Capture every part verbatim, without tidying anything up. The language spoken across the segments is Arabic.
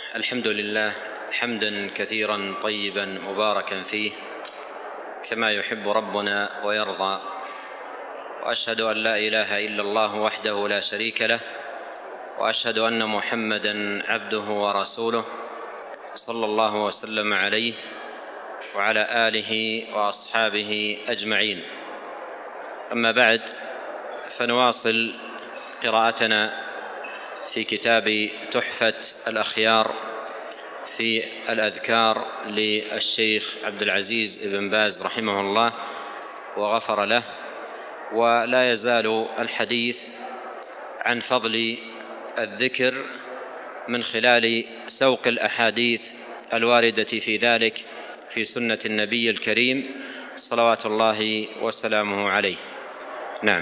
الحمد لله حمدا كثيرا طيبا مباركا فيه كما يحب ربنا ويرضى، وأشهد أن لا إله إلا الله وحده لا شريك له، وأشهد أن محمدا عبده ورسوله صلى الله وسلم عليه وعلى آله وأصحابه أجمعين. أما بعد، فنواصل قراءتنا في كتاب تحفة الأخيار في الأذكار للشيخ عبد العزيز بن باز رحمه الله وغفر له، ولا يزال الحديث عن فضل الذكر من خلال سوق الأحاديث الواردة في ذلك في سنة النبي الكريم صلوات الله وسلامه عليه. نعم.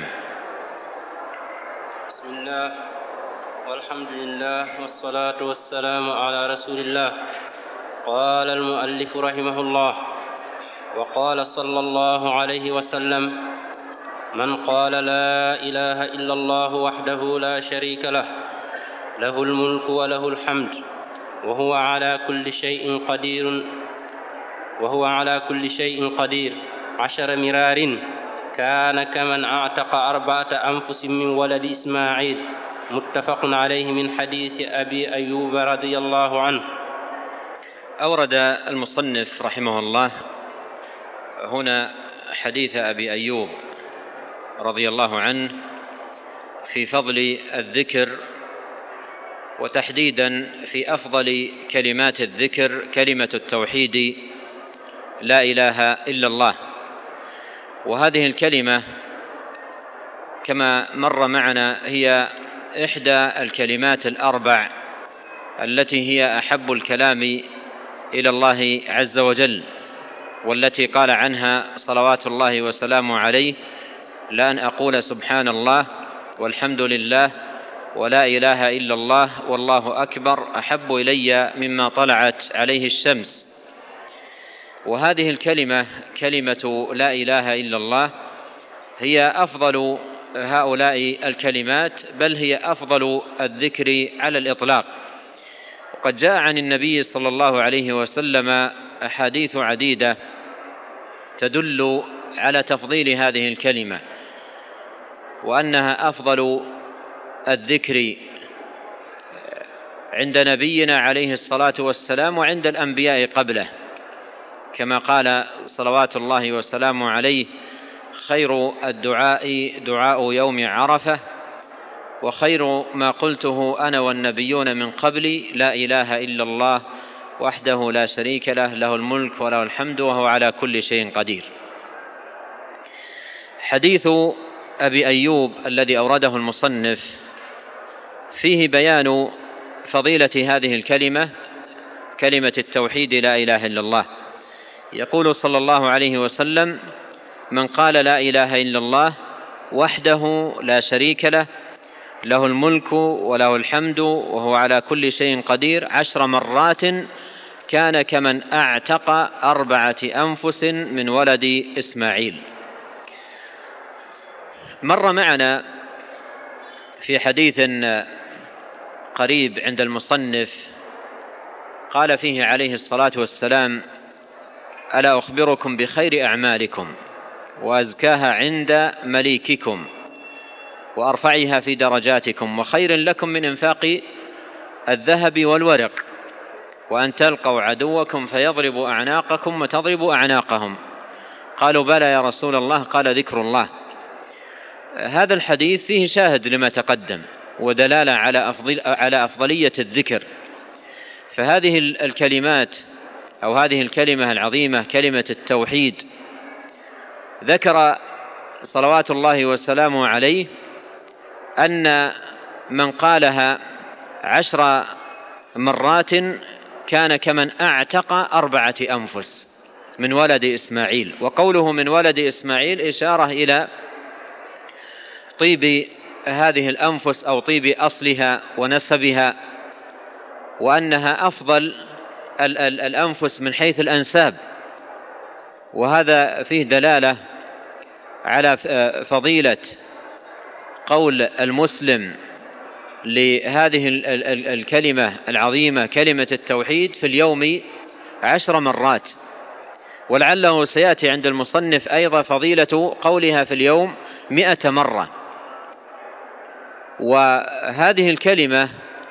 بسم الله والحمد لله والصلاة والسلام على رسول الله. قال المؤلف رحمه الله: وقال صلى الله عليه وسلم: من قال لا إله إلا الله وحده لا شريك له له الملك وله الحمد وهو على كل شيء قدير وهو على كل شيء قدير عشر مرار كان كمن أعتق أربعة أنفس من ولد إسماعيل. متفق عليه من حديث أبي أيوب رضي الله عنه. أورد المصنف رحمه الله هنا حديث أبي أيوب رضي الله عنه في فضل الذكر، وتحديدا في أفضل كلمات الذكر كلمة التوحيد لا إله إلا الله. وهذه الكلمة كما مر معنا هي إحدى الكلمات الأربع التي هي أحب الكلام إلى الله عز وجل، والتي قال عنها صلوات الله وسلامه عليه: لأن أقول سبحان الله والحمد لله ولا إله إلا الله والله أكبر أحب إلي مما طلعت عليه الشمس. وهذه الكلمة كلمة لا إله إلا الله هي أفضل هؤلاء الكلمات، بل هي أفضل الذكر على الإطلاق. وقد جاء عن النبي صلى الله عليه وسلم أحاديث عديدة تدل على تفضيل هذه الكلمة، وأنها أفضل الذكر عند نبينا عليه الصلاة والسلام وعند الأنبياء قبله، كما قال صلوات الله وسلامه عليه: خير الدعاء دعاء يوم عرفة، وخير ما قلته أنا والنبيون من قبلي لا إله إلا الله وحده لا شريك له له الملك وله الحمد وهو على كل شيء قدير. حديث أبي أيوب الذي أورده المصنف فيه بيان فضيلة هذه الكلمة، كلمة التوحيد لا إله إلا الله. يقول صلى الله عليه وسلم: من قال لا إله إلا الله وحده لا شريك له له الملك وله الحمد وهو على كل شيء قدير عشر مرات كان كمن أعتق أربعة أنفس من ولد إسماعيل. مر معنا في حديث قريب عند المصنف قال فيه عليه الصلاة والسلام: ألا أخبركم بخير أعمالكم وأزكاها عند مليككم وأرفعها في درجاتكم وخير لكم من إنفاق الذهب والورق وأن تلقوا عدوكم فيضرب أعناقكم وتضرب أعناقهم. قالوا: بلى يا رسول الله. قال: ذكر الله. هذا الحديث فيه شاهد لما تقدم ودلالة على أفضل على أفضلية الذكر. فهذه الكلمات أو هذه الكلمة العظيمة كلمة التوحيد ذكر صلوات الله وسلامه عليه أن من قالها عشر مرات كان كمن أعتق أربعة أنفس من ولد إسماعيل. وقوله من ولد إسماعيل إشارة إلى طيب هذه الأنفس أو طيب أصلها ونسبها، وأنها أفضل الأنفس من حيث الأنساب. وهذا فيه دلالة على فضيلة قول المسلم لهذه الكلمة العظيمة كلمة التوحيد في اليوم عشر مرات، ولعله سيأتي عند المصنف أيضا فضيلة قولها في اليوم مئة مرة. وهذه الكلمة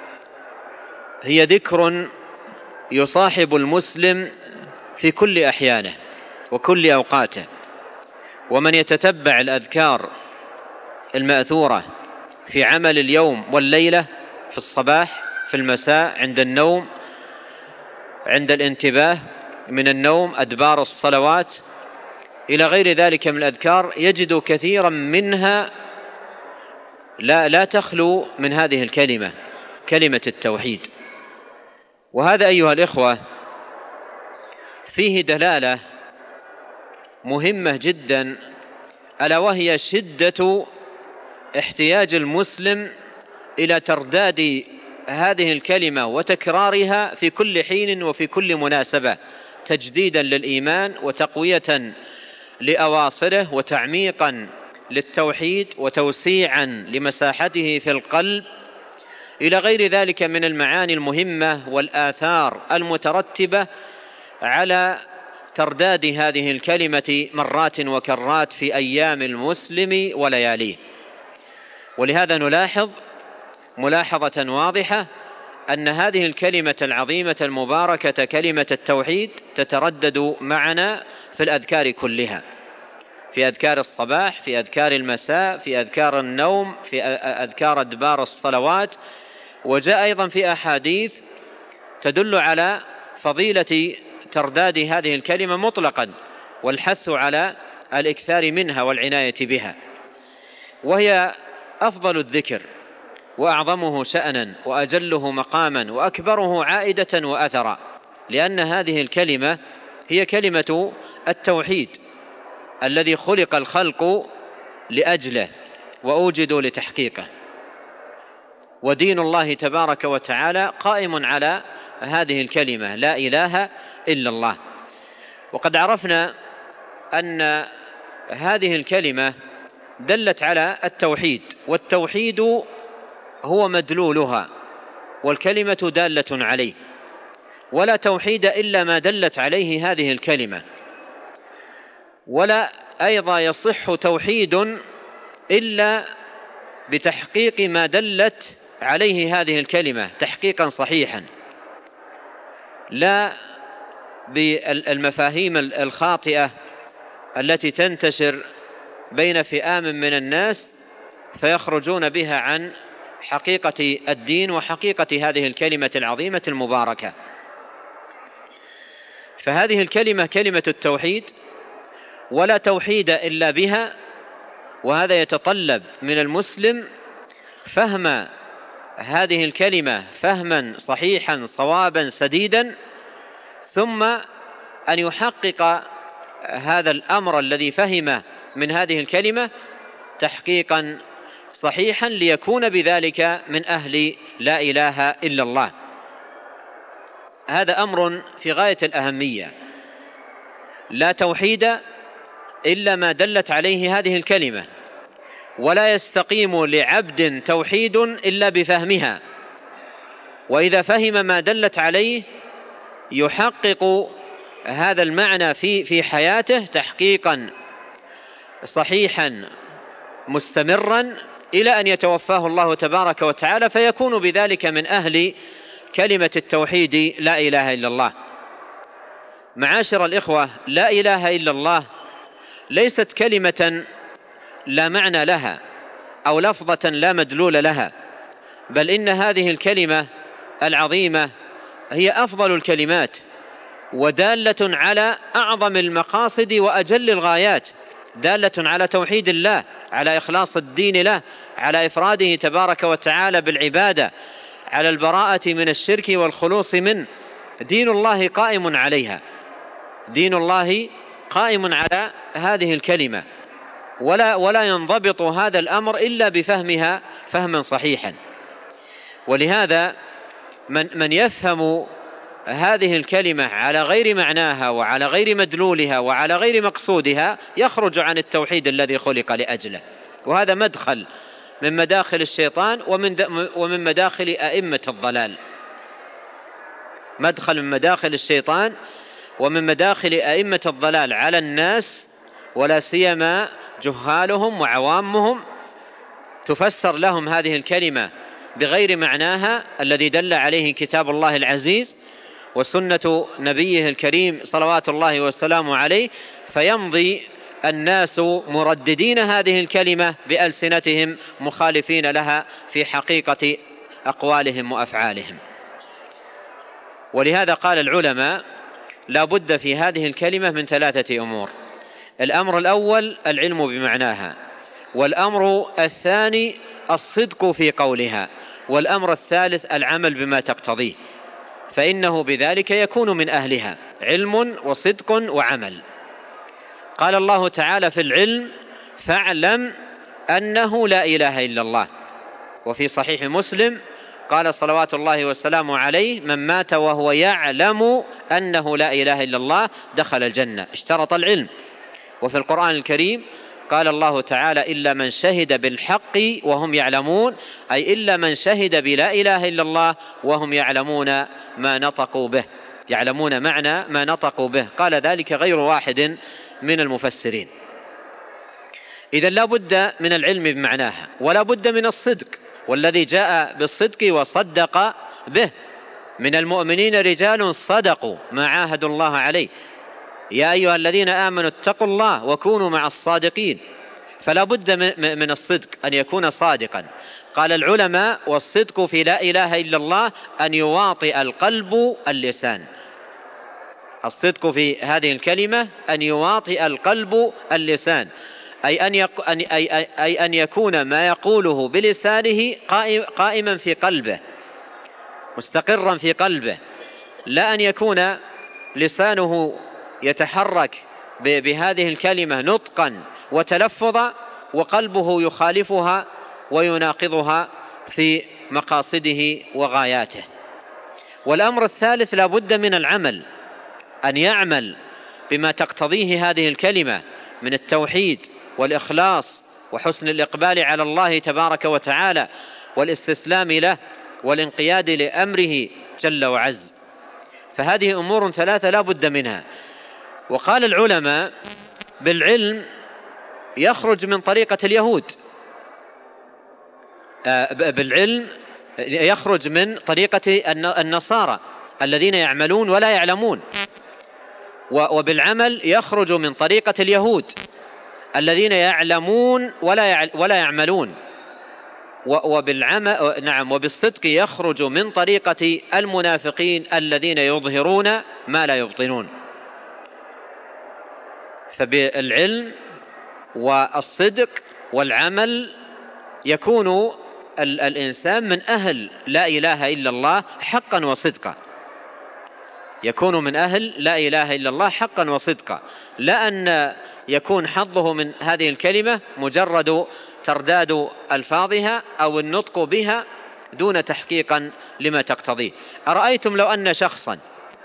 هي ذكر يصاحب المسلم في كل أحيانه وكل أوقاته، ومن يتتبع الأذكار المأثورة في عمل اليوم والليلة، في الصباح، في المساء، عند النوم، عند الانتباه من النوم، أدبار الصلوات، إلى غير ذلك من الأذكار، يجد كثيرا منها لا, لا تخلو من هذه الكلمة، كلمة التوحيد. وهذا أيها الإخوة فيه دلالة مهمة جدا، ألا وهي شدة احتياج المسلم إلى ترداد هذه الكلمة وتكرارها في كل حين وفي كل مناسبة، تجديدا للإيمان وتقوية لأواصره وتعميقا للتوحيد وتوسيعا لمساحته في القلب، إلى غير ذلك من المعاني المهمة والآثار المترتبة على ترداد هذه الكلمة مرات وكرات في أيام المسلم ولياليه. ولهذا نلاحظ ملاحظة واضحة أن هذه الكلمة العظيمة المباركة كلمة التوحيد تتردد معنا في الأذكار كلها، في أذكار الصباح، في أذكار المساء، في أذكار النوم، في أذكار أدبار الصلوات. وجاء أيضا في أحاديث تدل على فضيلة ترداد هذه الكلمة مطلقا، والحث على الإكثار منها والعناية بها، وهي أفضل الذكر وأعظمه شأنا وأجله مقاما وأكبره عائدة وأثرا، لأن هذه الكلمة هي كلمة التوحيد الذي خلق الخلق لأجله وأوجدوا لتحقيقه، ودين الله تبارك وتعالى قائم على هذه الكلمة لا إله إلا الله. وقد عرفنا أن هذه الكلمة دلت على التوحيد، والتوحيد هو مدلولها، والكلمة دالة عليه، ولا توحيد إلا ما دلت عليه هذه الكلمة، ولا أيضا يصح توحيد إلا بتحقيق ما دلت عليه هذه الكلمة تحقيقا صحيحا، لا بالمفاهيم الخاطئة التي تنتشر بين فئام من الناس فيخرجون بها عن حقيقة الدين وحقيقة هذه الكلمة العظيمة المباركة. فهذه الكلمة كلمة التوحيد، ولا توحيد إلا بها، وهذا يتطلب من المسلم فهم هذه الكلمة فهما صحيحا صوابا سديدا، ثم أن يحقق هذا الأمر الذي فهمه من هذه الكلمة تحقيقا صحيحا، ليكون بذلك من أهل لا إله إلا الله. هذا أمر في غاية الأهمية، لا توحيد إلا ما دلت عليه هذه الكلمة، ولا يستقيم لعبد توحيد إلا بفهمها، وإذا فهم ما دلت عليه يحقق هذا المعنى في في حياته تحقيقا صحيحا مستمرا إلى أن يتوفاه الله تبارك وتعالى، فيكون بذلك من أهل كلمة التوحيد لا إله إلا الله. معاشر الإخوة، لا إله إلا الله ليست كلمة لا معنى لها أو لفظة لا مدلول لها، بل إن هذه الكلمة العظيمة هي أفضل الكلمات، ودالة على أعظم المقاصد وأجل الغايات، دالة على توحيد الله، على إخلاص الدين له، على إفراده تبارك وتعالى بالعبادة، على البراءة من الشرك والخلوص منه. دين الله قائم عليها، دين الله قائم على هذه الكلمة، ولا ولا ينضبط هذا الأمر إلا بفهمها فهما صحيحا. ولهذا من من يفهم هذه الكلمة على غير معناها وعلى غير مدلولها وعلى غير مقصودها يخرج عن التوحيد الذي خلق لأجله، وهذا مدخل من مداخل الشيطان ومن ومن مداخل أئمة الضلال، مدخل من مداخل الشيطان ومن مداخل أئمة الضلال على الناس، ولا سيما جهالهم وعوامهم، تفسر لهم هذه الكلمة بغير معناها الذي دل عليه كتاب الله العزيز وسنة نبيه الكريم صلوات الله وسلامه عليه، فيمضي الناس مرددين هذه الكلمة بألسنتهم مخالفين لها في حقيقة أقوالهم وأفعالهم. ولهذا قال العلماء: لا بد في هذه الكلمة من ثلاثة أمور. الأمر الأول العلم بمعناها، والأمر الثاني الصدق في قولها، والأمر الثالث العمل بما تقتضيه، فإنه بذلك يكون من أهلها، علم وصدق وعمل. قال الله تعالى في العلم: فاعلم أنه لا إله إلا الله. وفي صحيح مسلم قال صلوات الله وسلامه عليه: من مات وهو يعلم أنه لا إله إلا الله دخل الجنة. اشترط العلم. وفي القرآن الكريم قال الله تعالى: إلا من شهد بالحق وهم يعلمون، أي إلا من شهد بلا إله إلا الله وهم يعلمون ما نطقوا به، يعلمون معنى ما نطقوا به. قال ذلك غير واحد من المفسرين. إذن لا بد من العلم بمعناها، ولا بد من الصدق، والذي جاء بالصدق وصدق به: من المؤمنين رجال صدقوا ما عاهدوا الله عليه، يا أيها الذين آمنوا اتقوا الله وكونوا مع الصادقين. فلا بد من الصدق، أن يكون صادقا. قال العلماء: والصدق في لا إله إلا الله أن يواطئ القلب اللسان. الصدق في هذه الكلمة أن يواطئ القلب اللسان، أي أن, يك... أي... أي... أي أن يكون ما يقوله بلسانه قائما في قلبه، مستقرا في قلبه، لا أن يكون لسانه يتحرك بهذه الكلمة نطقا وتلفظا وقلبه يخالفها ويناقضها في مقاصده وغاياته. والأمر الثالث لا بد من العمل، أن يعمل بما تقتضيه هذه الكلمة من التوحيد والإخلاص وحسن الإقبال على الله تبارك وتعالى والاستسلام له والانقياد لأمره جل وعز. فهذه أمور ثلاثة لا بد منها. وقال العلماء: بالعلم يخرج من طريقة اليهود، بالعلم يخرج من طريقة النصارى الذين يعملون ولا يعلمون، وبالعمل يخرج من طريقة اليهود الذين يعلمون ولا يعملون، وبالعمل نعم وبالصدق يخرج من طريقة المنافقين الذين يظهرون ما لا يبطنون. فبالعلم والصدق والعمل يكون الإنسان من أهل لا إله إلا الله حقا وصدقا، يكون من أهل لا إله إلا الله حقا وصدقا، لا أن يكون حظه من هذه الكلمة مجرد ترداد ألفاظها أو النطق بها دون تحقيقا لما تقتضيه. أرأيتم لو أن شخصا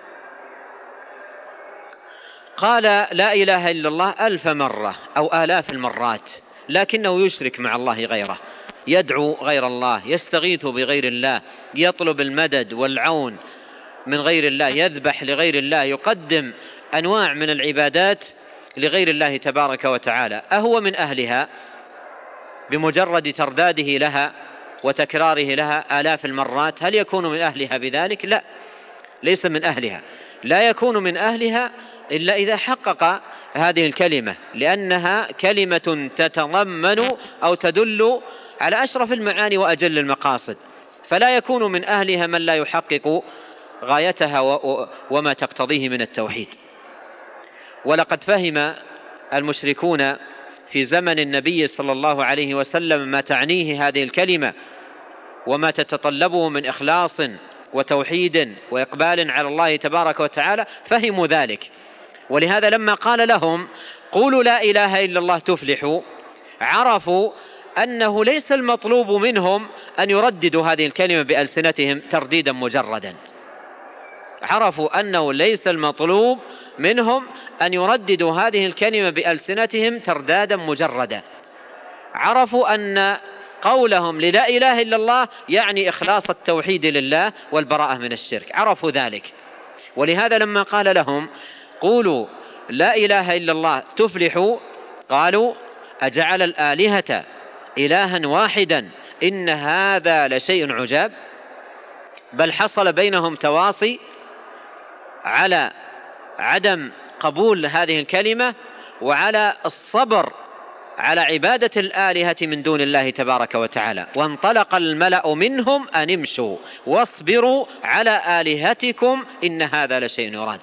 قال لا إله إلا الله ألف مرة أو آلاف المرات، لكنه يشرك مع الله غيره، يدعو غير الله، يستغيث بغير الله، يطلب المدد والعون من غير الله، يذبح لغير الله، يقدم أنواع من العبادات لغير الله تبارك وتعالى، أهو من أهلها بمجرد ترداده لها وتكراره لها آلاف المرات؟ هل يكون من أهلها بذلك؟ لا، ليس من أهلها. لا يكون من أهلها إلا إذا حقق هذه الكلمة، لأنها كلمة تتضمن أو تدل على أشرف المعاني وأجل المقاصد، فلا يكون من أهلها من لا يحقق غايتها وما تقتضيه من التوحيد. ولقد فهم المشركون في زمن النبي صلى الله عليه وسلم ما تعنيه هذه الكلمة وما تتطلبه من إخلاص وتوحيد وإقبال على الله تبارك وتعالى، فهموا ذلك. ولهذا لما قال لهم قولوا لا إله إلا الله تفلحوا، عرفوا أنه ليس المطلوب منهم أن يرددوا هذه الكلمة بألسنتهم ترديدا مجردا، عرفوا أنه ليس المطلوب منهم أن يرددوا هذه الكلمة بألسنتهم تردادا مجردا، عرفوا أن قولهم للا إله إلا الله يعني إخلاص التوحيد لله والبراءة من الشرك، عرفوا ذلك. ولهذا لما قال لهم قولوا لا إله إلا الله تفلحوا، قالوا أجعل الآلهة إلها واحدا إن هذا لشيء عجاب. بل حصل بينهم تواصي على عدم قبول هذه الكلمة وعلى الصبر على عبادة الآلهة من دون الله تبارك وتعالى. وانطلق الملأ منهم أن امشوا واصبروا على آلهتكم إن هذا لشيء يراد.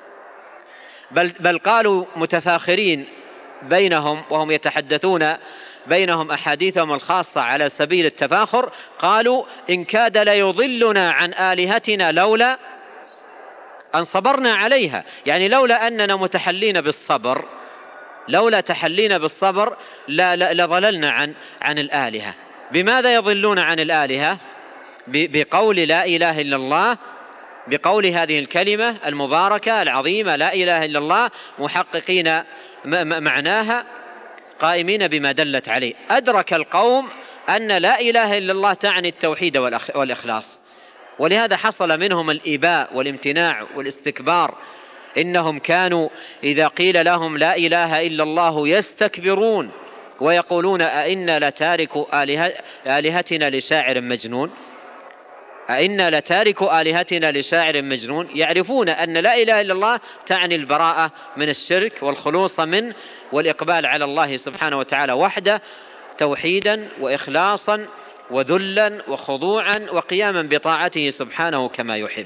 بل, بل قالوا متفاخرين بينهم وهم يتحدثون بينهم أحاديثهم الخاصة على سبيل التفاخر، قالوا إن كاد ليضلنا عن آلهتنا لولا أن صبرنا عليها، يعني لولا أننا متحلين بالصبر، لولا تحلينا بالصبر لضللنا عن عن الآلهة. بماذا يضلون عن الآلهة؟ بقول لا إله إلا الله، بقول هذه الكلمة المباركة العظيمة لا إله إلا الله، محققين معناها قائمين بما دلت عليه. أدرك القوم أن لا إله إلا الله تعني التوحيد والإخلاص، ولهذا حصل منهم الإباء والامتناع والاستكبار. إنهم كانوا إذا قيل لهم لا إله إلا الله يستكبرون ويقولون أئنا لتاركوا آلهتنا لشاعر مجنون، أئنا لتاركوا آلهتنا لشاعر مجنون. يعرفون أن لا إله إلا الله تعني البراءة من الشرك والخلوص منه والإقبال على الله سبحانه وتعالى وحده توحيدا وإخلاصا وذلا وخضوعا وقياما بطاعته سبحانه كما يحب.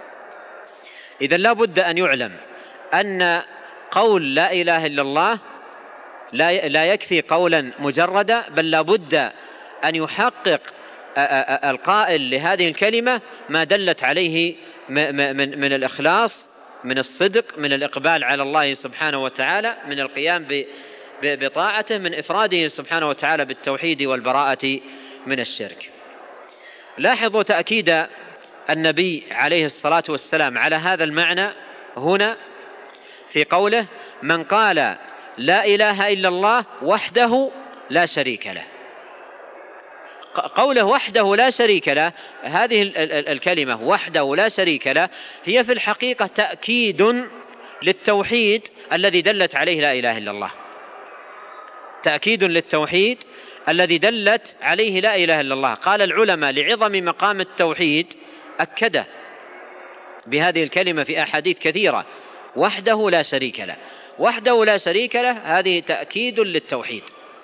إذن لا بد أن يعلم أن قول لا إله إلا الله لا يكفي قولا مجردا، بل لا بد أن يحقق القائل لهذه الكلمة ما دلت عليه من الإخلاص، من الصدق، من الإقبال على الله سبحانه وتعالى، من القيام بطاعته، من إفراده سبحانه وتعالى بالتوحيد والبراءة من الشرك. لاحظوا تأكيد النبي عليه الصلاة والسلام على هذا المعنى هنا في قوله من قال لا إله إلا الله وحده لا شريك له. قوله وحده لا شريك له، هذه الكلمة وحده لا شريك له هي في الحقيقة تأكيد للتوحيد الذي دلت عليه لا إله إلا الله، تأكيد للتوحيد الذي دلت عليه لا إله إلا الله. قال العلماء لعظم مقام التوحيد أكده بهذه الكلمة في أحاديث كثيرة، وحده لا شريك له، وحده لا شريك له، هذه تأكيد للتوحيد.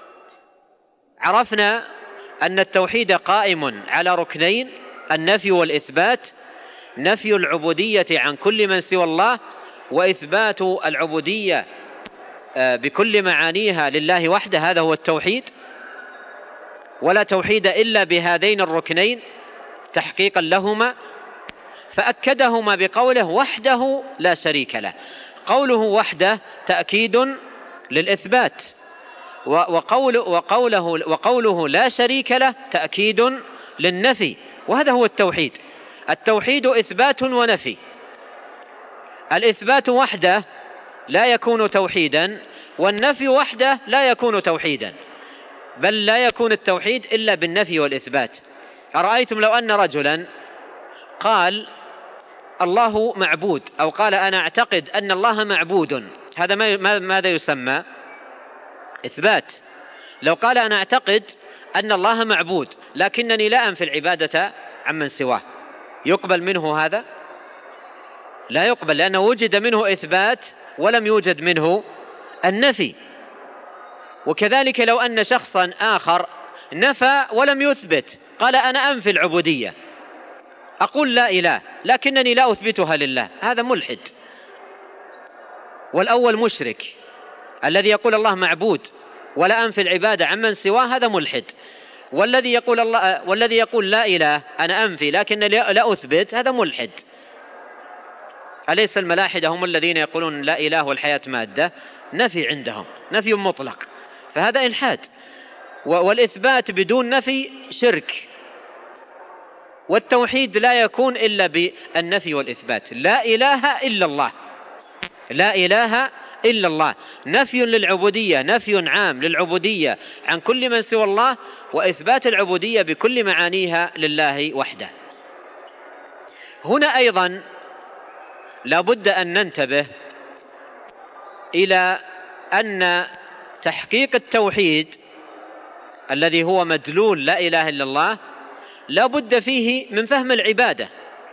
عرفنا أن التوحيد قائم على ركنين: النفي والإثبات، نفي العبودية عن كل من سوى الله، وإثبات العبودية بكل معانيها لله وحده، هذا هو التوحيد. ولا توحيد إلا بهذين الركنين تحقيقا لهما، فأكدهما بقوله وحده لا شريك له. قوله وحده تأكيد للإثبات، وقوله, وقوله, وقوله لا شريك له تأكيد للنفي، وهذا هو التوحيد. التوحيد إثبات ونفي. الإثبات وحده لا يكون توحيدا، والنفي وحده لا يكون توحيدا، بل لا يكون التوحيد إلا بالنفي والإثبات. أرأيتم لو أن رجلا قال الله معبود، أو قال أنا أعتقد أن الله معبود، هذا ماذا يسمى؟ إثبات. لو قال أنا أعتقد أن الله معبود لكنني لا أنفي العبادة عمن سواه، يقبل منه هذا؟ لا يقبل، لأنه وجد منه إثبات ولم يوجد منه النفي. وكذلك لو أن شخصا آخر نفى ولم يثبت، قال أنا أنفي العبودية، أقول لا إله لكنني لا أثبتها لله، هذا ملحد. والأول مشرك، الذي يقول الله معبود ولا أنفي العبادة عمن سواه هذا ملحد. والذي يقول الله والذي يقول لا إله أنا أنفي لكن لا أثبت هذا ملحد. أليس الملاحدة هم الذين يقولون لا إله والحياة مادة؟ نفي عندهم، نفي مطلق، فهذا إلحاد. والإثبات بدون نفي شرك. والتوحيد لا يكون إلا بالنفي والإثبات. لا إله إلا الله، لا إله إلا الله، نفي للعبودية، نفي عام للعبودية عن كل من سوى الله، وإثبات العبودية بكل معانيها لله وحده. هنا أيضا لا بد أن ننتبه إلى أن تحقيق التوحيد الذي هو مدلول لا إله إلا الله لا بد فيه من فهم العبادة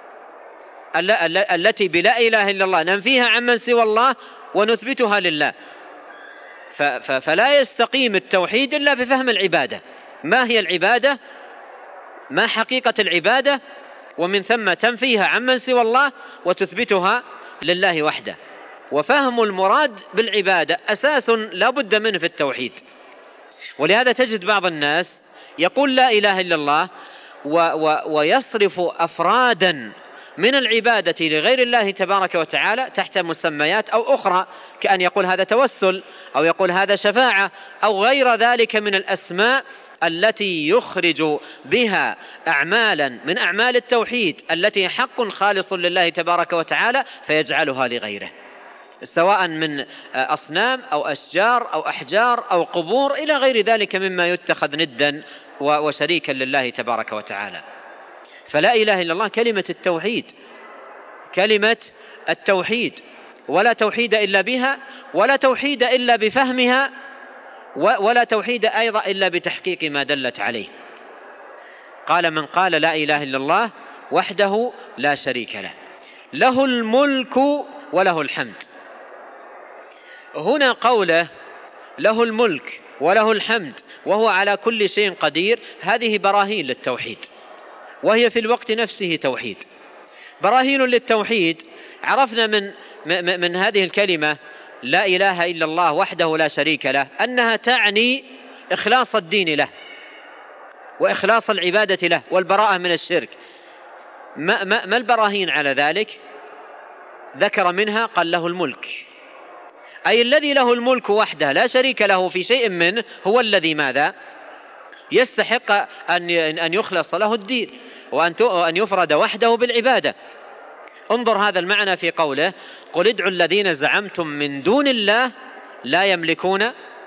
التي بلا إله إلا الله ننفيها عمن سوى الله ونثبتها لله. فلا يستقيم التوحيد إلا بفهم العبادة، ما هي العبادة، ما حقيقة العبادة، ومن ثم تنفيها عمن سوى الله وتثبتها لله وحده. وفهم المراد بالعبادة أساس لا بد منه في التوحيد. ولهذا تجد بعض الناس يقول لا إله إلا الله و و ويصرف أفرادا من العبادة لغير الله تبارك وتعالى تحت مسميات أو أخرى، كأن يقول هذا توسل، أو يقول هذا شفاعة، أو غير ذلك من الأسماء التي يخرج بها أعمالا من أعمال التوحيد التي حق خالص لله تبارك وتعالى فيجعلها لغيره، سواء من أصنام أو أشجار أو أحجار أو قبور إلى غير ذلك مما يتخذ ندا وشريكا لله تبارك وتعالى. فلا إله إلا الله كلمة التوحيد، كلمة التوحيد، ولا توحيد إلا بها، ولا توحيد إلا بفهمها، ولا توحيد أيضا إلا بتحقيق ما دلت عليه. قال من قال لا إله إلا الله وحده لا شريك له، له الملك وله الحمد. هنا قوله له الملك وله الحمد وهو على كل شيء قدير، هذه براهين للتوحيد، وهي في الوقت نفسه توحيد. براهين للتوحيد عرفنا من من هذه الكلمة لا إله إلا الله وحده لا شريك له أنها تعني إخلاص الدين له وإخلاص العبادة له والبراءة من الشرك. ما, ما, ما البراهين على ذلك؟ ذكر منها قال له الملك، أي الذي له الملك وحده لا شريك له في شيء منه هو الذي ماذا؟ يستحق أن أن يخلص له الدين وأن يفرد وحده بالعبادة. انظر هذا المعنى في قوله قل ادعوا الذين زعمتم من دون الله لا يملكون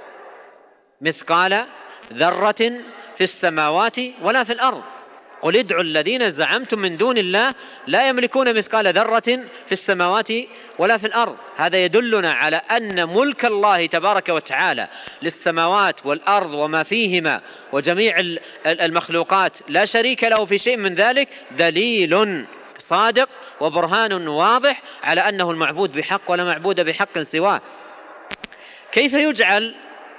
مثقال ذرة في السماوات ولا في الأرض. قل ادعوا الذين زعمتم من دون الله لا يملكون مثقال ذرة في السماوات ولا في الأرض. هذا يدلنا على أن ملك الله تبارك وتعالى للسماوات والأرض وما فيهما وجميع المخلوقات لا شريك له في شيء من ذلك، دليل صادق وبرهان واضح على أنه المعبود بحق ولا معبود بحق سواه. كيف يجعل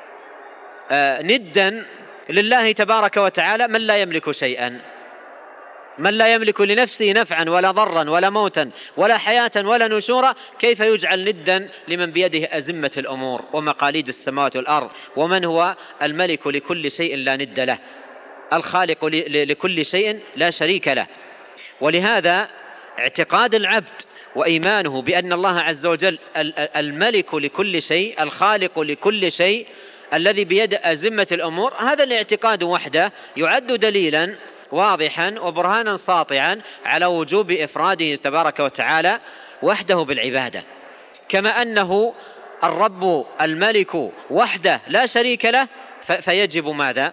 آه ندا لله تبارك وتعالى من لا يملك شيئا، من لا يملك لنفسه نفعا ولا ضرا ولا موتا ولا حياة ولا نشورا؟ كيف يجعل ندا لمن بيده أزمة الأمور ومقاليد السماوات والأرض، ومن هو الملك لكل شيء لا ند له، الخالق لكل شيء لا شريك له. ولهذا اعتقاد العبد وإيمانه بأن الله عز وجل الملك لكل شيء، الخالق لكل شيء، الذي بيد أزمة الأمور، هذا الاعتقاد وحده يعد دليلا واضحا وبرهانا ساطعا على وجوب إفراده تبارك وتعالى وحده بالعبادة. كما أنه الرب الملك وحده لا شريك له فيجب ماذا؟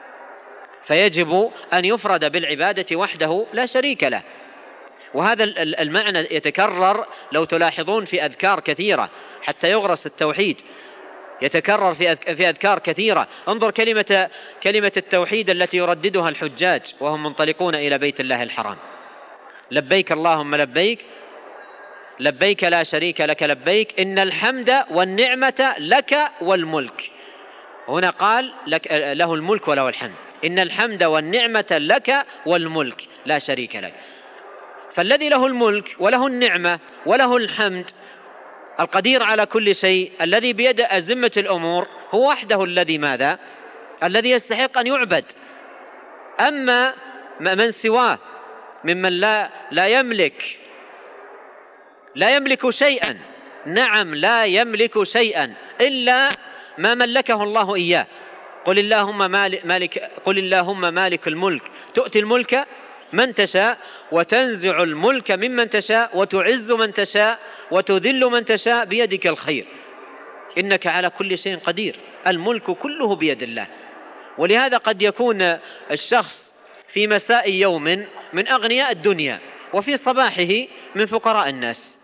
فيجب أن يفرد بالعبادة وحده لا شريك له. وهذا المعنى يتكرر لو تلاحظون في أذكار كثيرة حتى يغرس التوحيد، يتكرر في أذكار كثيرة. انظر كلمة كلمة التوحيد التي يرددها الحجاج وهم منطلقون إلى بيت الله الحرام: لبيك اللهم لبيك، لبيك لا شريك لك لبيك، إن الحمد والنعمة لك والملك. هنا قال لك له الملك وله الحمد، إن الحمد والنعمة لك والملك لا شريك لك. فالذي له الملك وله النعمة وله الحمد، القدير على كل شيء، الذي بيد أزمة الأمور، هو وحده الذي ماذا؟ الذي يستحق أن يعبد. أما من سواه ممن لا لا يملك لا يملك شيئا، نعم لا يملك شيئا إلا ما ملكه الله إياه. قل اللهم مالك قل اللهم مالك الملك تؤتي الملك من تشاء وتنزع الملك ممن تشاء وتعز من تشاء وتذل من تشاء بيدك الخير. إنك على كل شيء قدير، الملك كله بيد الله. ولهذا قد يكون الشخص في مساء يوم من أغنياء الدنيا وفي صباحه من فقراء الناس،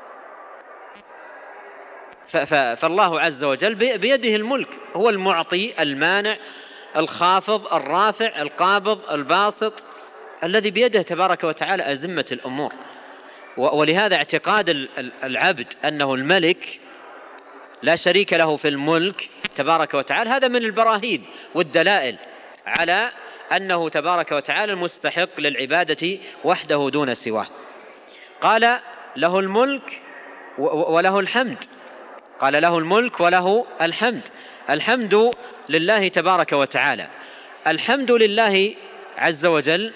فالله عز وجل بيده الملك، هو المعطي المانع الخافض الرافع القابض الباسط، الذي بيده تبارك وتعالى أزمة الأمور. ولهذا اعتقاد العبد أنه الملك لا شريك له في الملك تبارك وتعالى، هذا من البراهين والدلائل على أنه تبارك وتعالى المستحق للعبادة وحده دون سواه. قال له الملك وله الحمد، قال له الملك وله الحمد. الحمد لله تبارك وتعالى، الحمد لله عز وجل.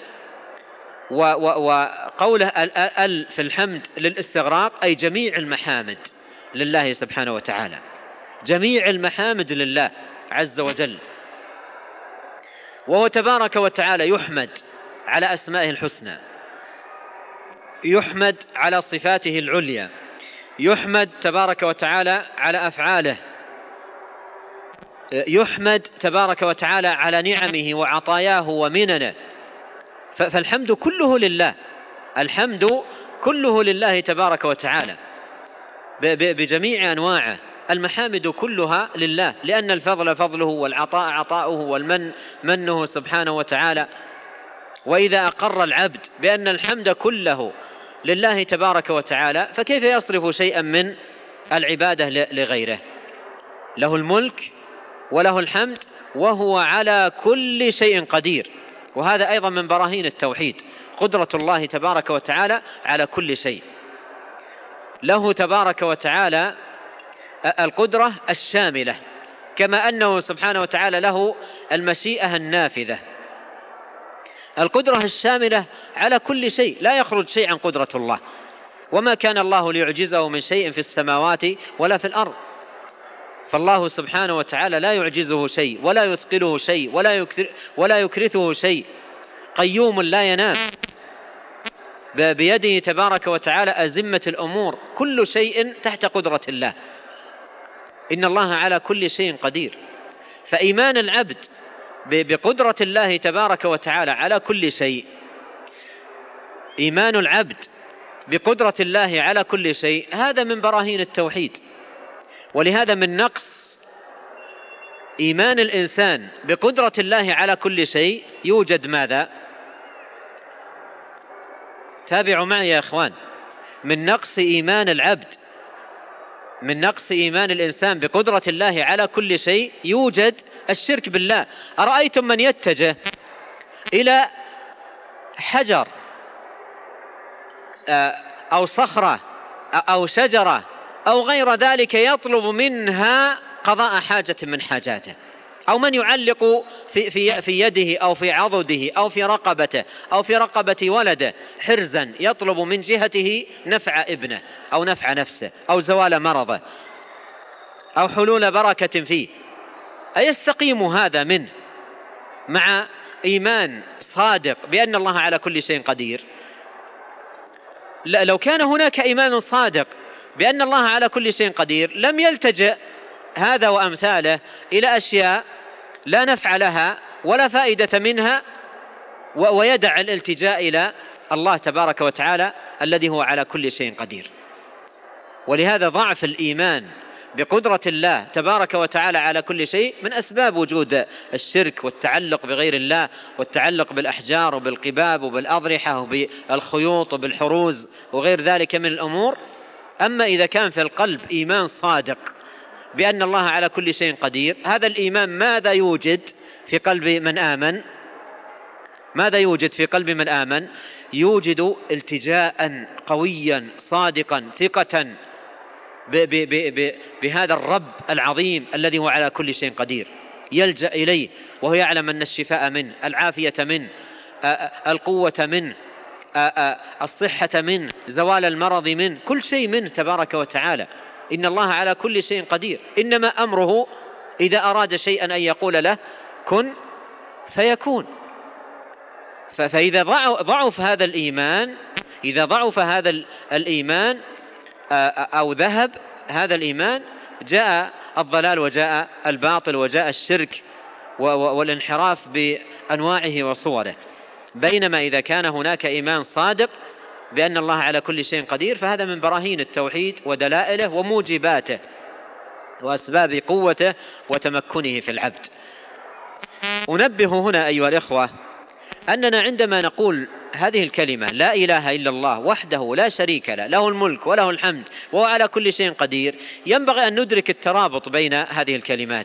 وقوله ال في الحمد للاستغراق، أي جميع المحامد لله سبحانه وتعالى، جميع المحامد لله عز وجل. وهو تبارك وتعالى يحمد على أسمائه الحسنى، يحمد على صفاته العليا، يحمد تبارك وتعالى على أفعاله، يحمد تبارك وتعالى على نعمه وعطاياه ومننه. فالحمد كله لله، الحمد كله لله تبارك وتعالى بجميع أنواعه. المحامد كلها لله، لأن الفضل فضله والعطاء عطاؤه والمن منه سبحانه وتعالى. وإذا أقر العبد بأن الحمد كله لله تبارك وتعالى، فكيف يصرف شيئا من العبادة لغيره؟ له الملك وله الحمد وهو على كل شيء قدير. وهذا أيضا من براهين التوحيد، قدرة الله تبارك وتعالى على كل شيء. له تبارك وتعالى القدرة الشاملة، كما أنه سبحانه وتعالى له المشيئة النافذة. القدرة الشاملة على كل شيء، لا يخرج شيء عن قدرة الله، وما كان الله ليعجزه من شيء في السماوات ولا في الأرض. فالله سبحانه وتعالى لا يعجزه شيء ولا يثقله شيء ولا ولا يكرثه شيء، قيوم لا ينام، بيده تبارك وتعالى أزمة الأمور، كل شيء تحت قدرة الله. إن الله على كل شيء قدير. فإيمان العبد بقدرة الله تبارك وتعالى على كل شيء، إيمان العبد بقدرة الله على كل شيء، هذا من براهين التوحيد. ولهذا من نقص إيمان الإنسان بقدرة الله على كل شيء يوجد ماذا؟ تابعوا معي يا أخوان. من نقص إيمان العبد، من نقص إيمان الإنسان بقدرة الله على كل شيء يوجد الشرك بالله. أرأيتم من يتجه إلى حجر أو صخرة أو شجرة أو غير ذلك يطلب منها قضاء حاجة من حاجاته، أو من يعلق في, في, في يده أو في عضده أو في رقبته أو في رقبة ولده حرزا يطلب من جهته نفع ابنه أو نفع نفسه أو زوال مرضه أو حلول بركة فيه، أيستقيم هذا منه مع إيمان صادق بأن الله على كل شيء قدير؟ لا، لو كان هناك إيمان صادق بأن الله على كل شيء قدير لم يلتجئ هذا وأمثاله إلى أشياء لا نفع لها ولا فائدة منها، ويدع الالتجاء إلى الله تبارك وتعالى الذي هو على كل شيء قدير. ولهذا ضعف الإيمان بقدرة الله تبارك وتعالى على كل شيء من أسباب وجود الشرك والتعلق بغير الله والتعلق بالأحجار وبالقباب وبالأضرحة وبالخيوط وبالحروز وغير ذلك من الأمور. أما إذا كان في القلب إيمان صادق بأن الله على كل شيء قدير، هذا الإيمان ماذا يوجد في قلب من آمن؟ ماذا يوجد في قلب من آمن؟ يوجد التجاء قويا صادقا ثقة بهذا الرب العظيم الذي هو على كل شيء قدير، يلجأ إليه وهو يعلم أن الشفاء منه، العافية منه، القوة منه، الصحة منه، زوال المرض منه، كل شيء منه تبارك وتعالى. إن الله على كل شيء قدير، إنما أمره إذا أراد شيئا أن يقول له كن فيكون. فإذا ضعف هذا الإيمان، إذا ضعف هذا الإيمان أو ذهب هذا الإيمان، جاء الضلال وجاء الباطل وجاء الشرك والانحراف بأنواعه وصوره. بينما إذا كان هناك إيمان صادق بأن الله على كل شيء قدير فهذا من براهين التوحيد ودلائله وموجباته وأسباب قوته وتمكنه في العبد. أنبه هنا أيها الإخوة أننا عندما نقول هذه الكلمة لا إله إلا الله وحده لا شريك له، له الملك وله الحمد وهو على كل شيء قدير، ينبغي أن ندرك الترابط بين هذه الكلمات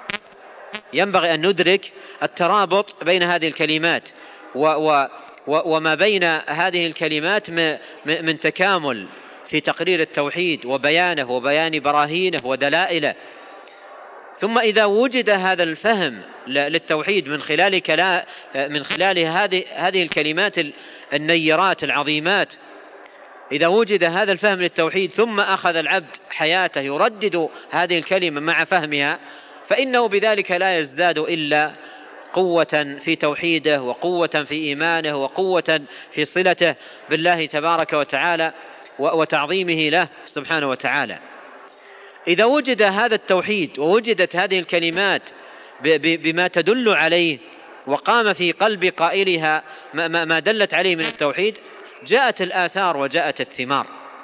ينبغي أن ندرك الترابط بين هذه الكلمات و و وما بين هذه الكلمات من تكامل في تقرير التوحيد وبيانه وبيان براهينه ودلائله. ثم إذا وجد هذا الفهم للتوحيد من خلال كلا من خلال هذه هذه الكلمات النيرات العظيمات، إذا وجد هذا الفهم للتوحيد ثم أخذ العبد حياته يردد هذه الكلمة مع فهمها، فإنه بذلك لا يزداد إلا قوة في توحيده وقوة في إيمانه وقوة في صلته بالله تبارك وتعالى وتعظيمه له سبحانه وتعالى. إذا وجد هذا التوحيد ووجدت هذه الكلمات بما تدل عليه وقام في قلب قائلها ما دلت عليه من التوحيد، جاءت الآثار وجاءت الثمار.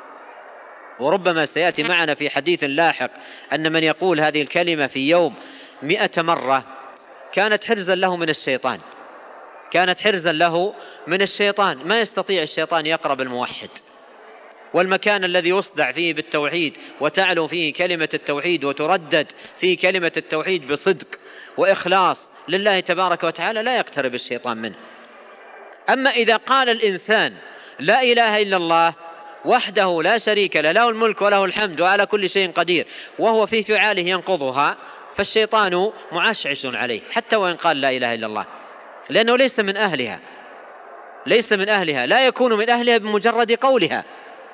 وربما سيأتي معنا في حديث لاحق أن من يقول هذه الكلمة في يوم مئة مرة كانت حرزا له من الشيطان كانت حرزا له من الشيطان ما يستطيع الشيطان يقرب الموحد. والمكان الذي يصدع فيه بالتوحيد وتعلو فيه كلمة التوحيد وتردد فيه كلمة التوحيد بصدق وإخلاص لله تبارك وتعالى لا يقترب الشيطان منه. أما إذا قال الإنسان لا إله إلا الله وحده لا شريك له، له الملك وله الحمد وعلى كل شيء قدير، وهو في فعاله ينقضها، فالشيطان معشعش عليه حتى وإن قال لا إله إلا الله، لأنه ليس من أهلها ليس من أهلها لا يكون من أهلها بمجرد قولها.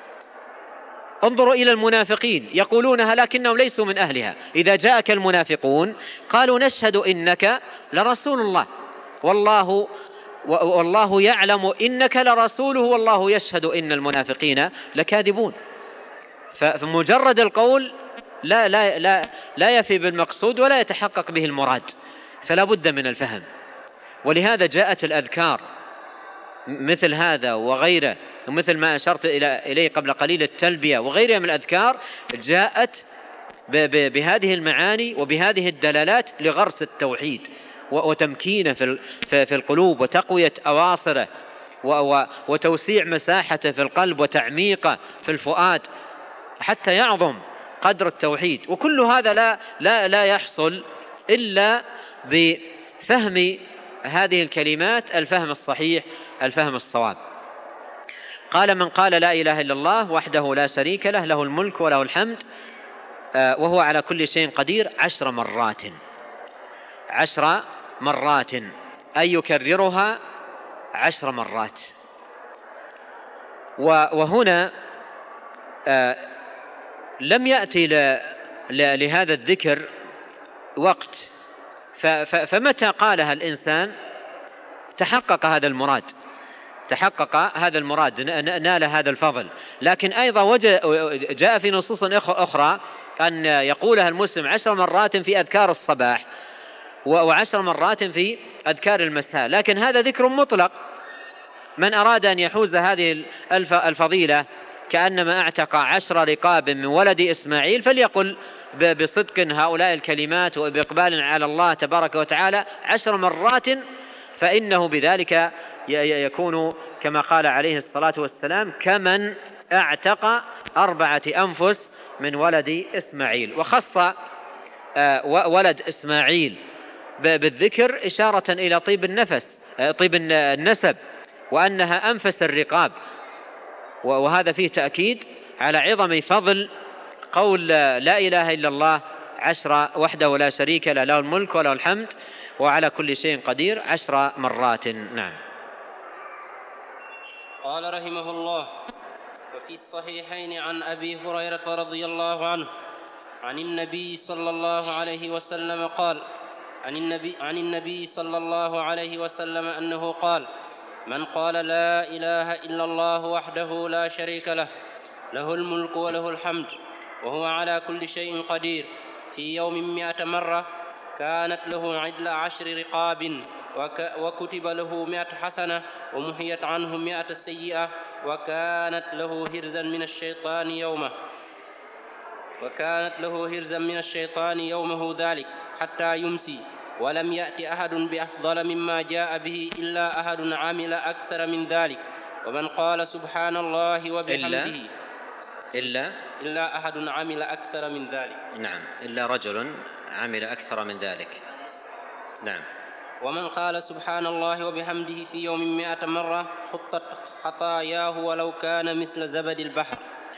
انظروا إلى المنافقين يقولونها لكنهم ليسوا من أهلها. إذا جاءك المنافقون قالوا نشهد إنك لرسول الله والله والله يعلم إنك لرسوله والله يشهد إن المنافقين لكاذبون. فمجرد القول لا لا لا لا يفي بالمقصود ولا يتحقق به المراد، فلا بد من الفهم. ولهذا جاءت الأذكار مثل هذا وغيره، ومثل ما أشرت إليه قبل قليل التلبية وغيرها من الأذكار، جاءت بهذه المعاني وبهذه الدلالات لغرس التوحيد وتمكينه في القلوب وتقوية أواصره وتوسيع مساحته في القلب وتعميقه في الفؤاد حتى يعظم قدر التوحيد. وكل هذا لا لا لا يحصل إلا بفهم هذه الكلمات الفهم الصحيح الفهم الصواب. قال من قال لا إله إلا الله وحده لا شريك له، له الملك وله الحمد وهو على كل شيء قدير عشر مرات عشر مرات أي يكررها عشر مرات. وهنا لم يأتي لهذا الذكر وقت، فمتى قالها الإنسان تحقق هذا المراد تحقق هذا المراد نال هذا الفضل. لكن أيضا جاء في نصوص أخرى أن يقولها المسلم عشر مرات في أذكار الصباح وعشر مرات في أذكار المساء، لكن هذا ذكر مطلق. من أراد أن يحوز هذه الفضيلة كأنما اعتق عشر رقاب من ولد إسماعيل فليقل بصدق هؤلاء الكلمات وبإقبال على الله تبارك وتعالى عشر مرات، فإنه بذلك يكون كما قال عليه الصلاة والسلام كمن اعتق أربعة أنفس من ولد إسماعيل. وخص ولد إسماعيل بالذكر إشارة إلى طيب النفس طيب النسب وأنها أنفس الرقاب، وهذا فيه تأكيد على عظم فضل قول لا إله إلا الله عشر وحده لا شريك له، له الملك وله الحمد وعلى كل شيء قدير عشر مرات. نعم. قال رحمه الله: وفي الصحيحين عن أبي هريرة رضي الله عنه عن النبي صلى الله عليه وسلم قال عن النبي, عن النبي صلى الله عليه وسلم أنه قال: من قال لا إله إلا الله وحده لا شريك له، له الملك وله الحمد وهو على كل شيء قدير، في يوم مئة مرة كانت له عدل عشر رقاب، وكتب له مئة حسنة ومحيت عنه مئة سيئة، وكانت له هرزا من الشيطان يومه وكانت له هرزا من الشيطان يومه ذلك حتى يمسي، ولم يأت أحد بأفضل مما جاء به إلا أحد عمل أكثر من ذلك. ومن قال سبحان الله وبحمده إلا إلا, إلا أحد عمل أكثر من ذلك. نعم، إلا رجل عمل أكثر من ذلك. نعم. ومن قال سبحان الله وبحمده في يوم مئة مرة خطت خطاياه ولو كان مثل زبد البحر.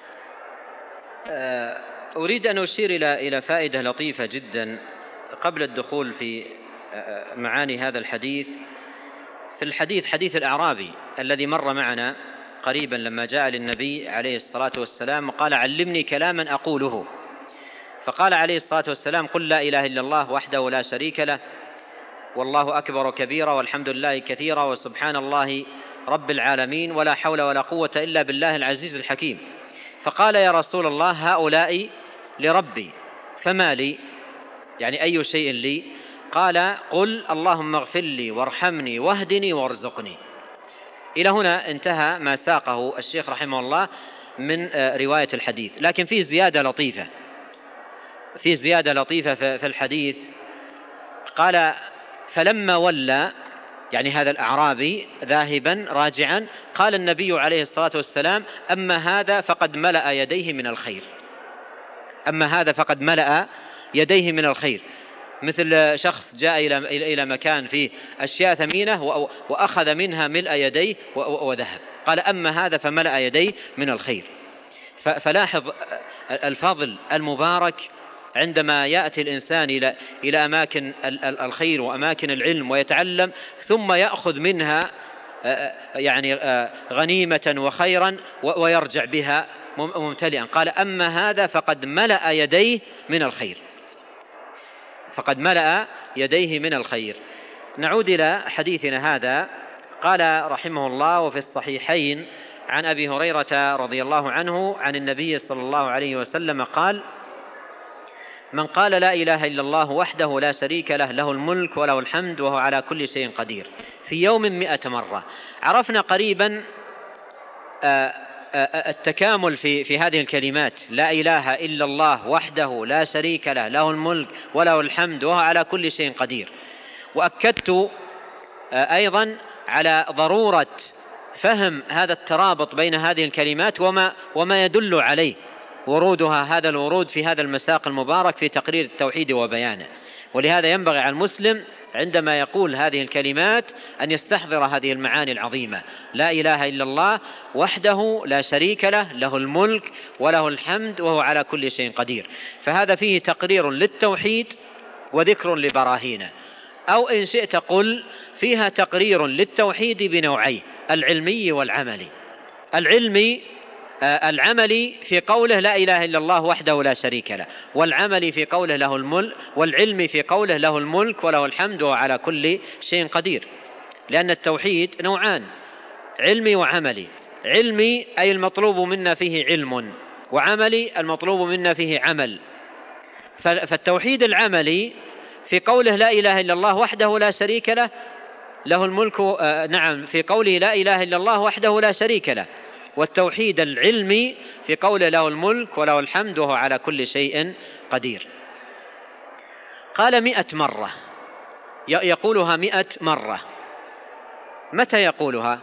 أريد أن أشير إلى إلى فائدة لطيفة جدا قبل الدخول في معاني هذا الحديث. في الحديث حديث الأعرابي الذي مر معنا قريبا لما جاء للنبي عليه الصلاة والسلام وقال علمني كلاما أقوله، فقال عليه الصلاة والسلام قل لا إله إلا الله وحده لا شريك له والله أكبر كبيرا والحمد لله كثيرا وسبحان الله رب العالمين ولا حول ولا قوة إلا بالله العزيز الحكيم. فقال يا رسول الله هؤلاء لربي فما لي، يعني أي شيء لي؟ قال قل اللهم اغفر لي وارحمني واهدني وارزقني. إلى هنا انتهى ما ساقه الشيخ رحمه الله من رواية الحديث، لكن في زيادة لطيفة في زيادة لطيفة في الحديث. قال فلما ولى، يعني هذا الأعرابي ذاهبا راجعا، قال النبي عليه الصلاة والسلام أما هذا فقد ملأ يديه من الخير أما هذا فقد ملأ يديه من الخير مثل شخص جاء إلى إلى مكان فيه أشياء ثمينة وأخذ منها ملء يديه وذهب. قال أما هذا فملأ يديه من الخير. فلاحظ الفضل المبارك عندما يأتي الإنسان إلى إلى أماكن الخير وأماكن العلم ويتعلم ثم يأخذ منها يعني غنيمة وخيرا ويرجع بها ممتلئا. قال أما هذا فقد ملأ يديه من الخير فقد ملأ يديه من الخير. نعود إلى حديثنا هذا. قال رحمه الله وفي الصحيحين عن أبي هريرة رضي الله عنه عن النبي صلى الله عليه وسلم قال من قال لا إله إلا الله وحده لا شريك له له الملك وله الحمد وهو على كل شيء قدير في يوم مئة مرة. عرفنا قريبا التكامل في في هذه الكلمات لا إله إلا الله وحده لا شريك له له الملك وله الحمد وهو على كل شيء قدير. وأكدت أيضا على ضرورة فهم هذا الترابط بين هذه الكلمات وما وما يدل عليه ورودها، هذا الورود في هذا المساق المبارك في تقرير التوحيد وبيانه. ولهذا ينبغي على المسلم عندما يقول هذه الكلمات أن يستحضر هذه المعاني العظيمة: لا إله إلا الله وحده لا شريك له له الملك وله الحمد وهو على كل شيء قدير. فهذا فيه تقرير للتوحيد وذكر لبراهينه، أو إن شئت قل فيها تقرير للتوحيد بنوعيه: العلمي والعملي. العلمي العملي في قوله لا إله إلا الله وحده لا شريك له، والعملي في قوله له الملك، والعلم في قوله له الملك وله الحمد وهو على كل شيء قدير. لأن التوحيد نوعان: علمي وعملي. علمي أي المطلوب منا فيه علم، وعملي المطلوب منا فيه عمل. فالتوحيد العملي في قوله لا إله إلا الله وحده لا شريك له له الملك، نعم في قوله لا إله إلا الله وحده لا شريك له. والتوحيد العلمي في قوله له الملك وله الحمد وهو على كل شيء قدير. قال مئة مرة، يقولها مئة مرة. متى يقولها؟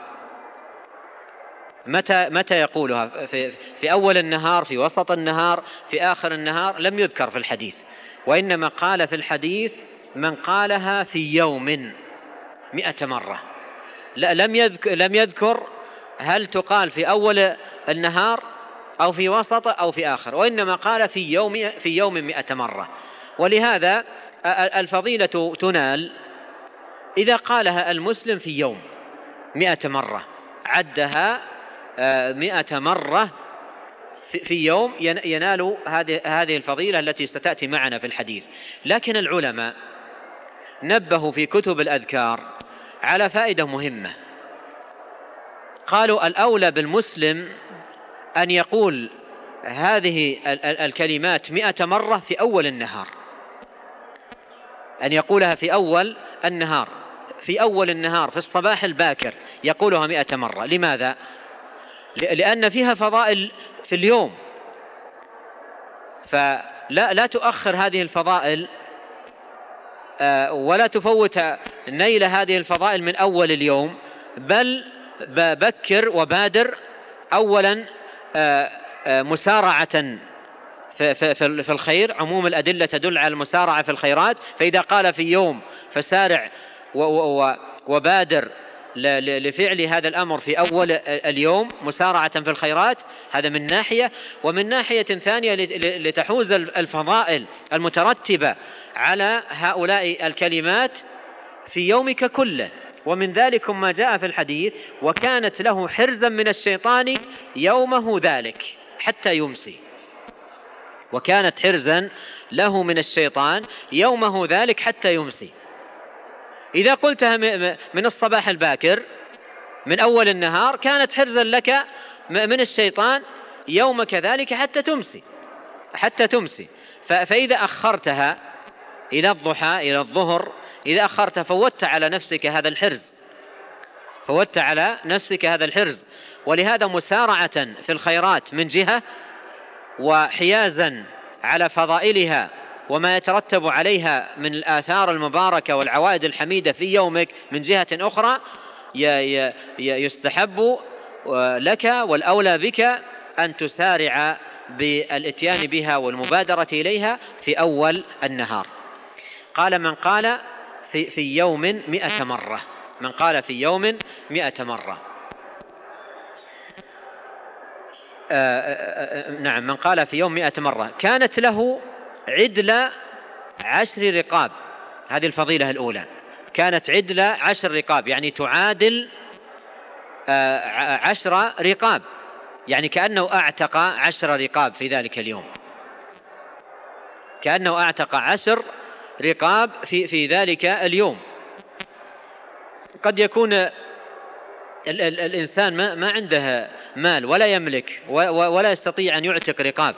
متى متى يقولها؟ في, في أول النهار، في وسط النهار، في آخر النهار؟ لم يذكر في الحديث، وإنما قال في الحديث من قالها في يوم مئة مرة. لا، لم يذكر, لم يذكر هل تقال في أول النهار أو في وسط أو في آخر، وإنما قال في يوم في يوم مئة مرة. ولهذا الفضيلة تنال إذا قالها المسلم في يوم مئة مرة، عدها مئة مرة في يوم، ينال هذه الفضيلة التي ستأتي معنا في الحديث. لكن العلماء نبهوا في كتب الأذكار على فائدة مهمة. قالوا الأولى بالمسلم أن يقول هذه الكلمات مئة مرة في أول النهار، أن يقولها في أول النهار، في أول النهار في الصباح الباكر يقولها مئة مرة. لماذا؟ لأن فيها فضائل في اليوم، فلا لا تؤخر هذه الفضائل ولا تفوت نيل هذه الفضائل من أول اليوم، بل بكر وبادر أولا مسارعة في الخير. عموم الأدلة تدل على المسارعة في الخيرات، فإذا قال في يوم فسارع وبادر لفعل هذا الأمر في أول اليوم مسارعة في الخيرات، هذا من ناحية. ومن ناحية ثانية لتحوز الفضائل المترتبة على هؤلاء الكلمات في يومك كله. ومن ذلك ما جاء في الحديث: وكانت له حرزا من الشيطان يومه ذلك حتى يمسي. وكانت حرزا له من الشيطان يومه ذلك حتى يمسي. إذا قلتها من الصباح الباكر من أول النهار كانت حرزا لك من الشيطان يومك ذلك حتى تمسي حتى تمسي. فإذا أخرتها إلى الضحى إلى الظهر، إذا أخرتها فوت على نفسك هذا الحرز، فوت على نفسك هذا الحرز. ولهذا مسارعة في الخيرات من جهة، وحيازا على فضائلها وما يترتب عليها من الآثار المباركة والعوائد الحميدة في يومك من جهة أخرى، يستحب لك والأولى بك أن تسارع بالإتيان بها والمبادرة إليها في أول النهار. قال: من قال في, في يوم مئة مرة، من قال في يوم مئة مرة. آآ آآ نعم، من قال في يوم مئة مرة كانت له عدل عشر رقاب. هذه الفضيلة الأولى، كانت عدل عشر رقاب، يعني تعادل عشر رقاب، يعني كأنه أعتق عشر رقاب في ذلك اليوم، كأنه أعتق عشر رقاب في, في ذلك اليوم. قد يكون ال ال الإنسان ما, ما عنده مال ولا يملك ولا يستطيع أن يعتق رقاب،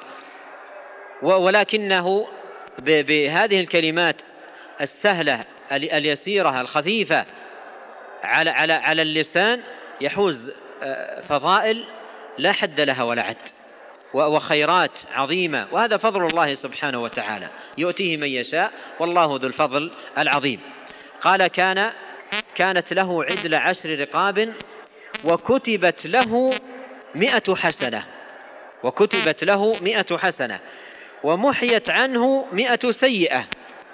ولكنه بهذه الكلمات السهلة اليسيرة الخفيفة على, على, على اللسان يحوز فضائل لا حد لها ولا عد وخيرات عظيمة. وهذا فضل الله سبحانه وتعالى يؤتيه من يشاء، والله ذو الفضل العظيم. قال: كان كانت له عدل عشر رقاب وكتبت له مئة حسنة، وكتبت له مئة حسنة ومحيت عنه مئة سيئة.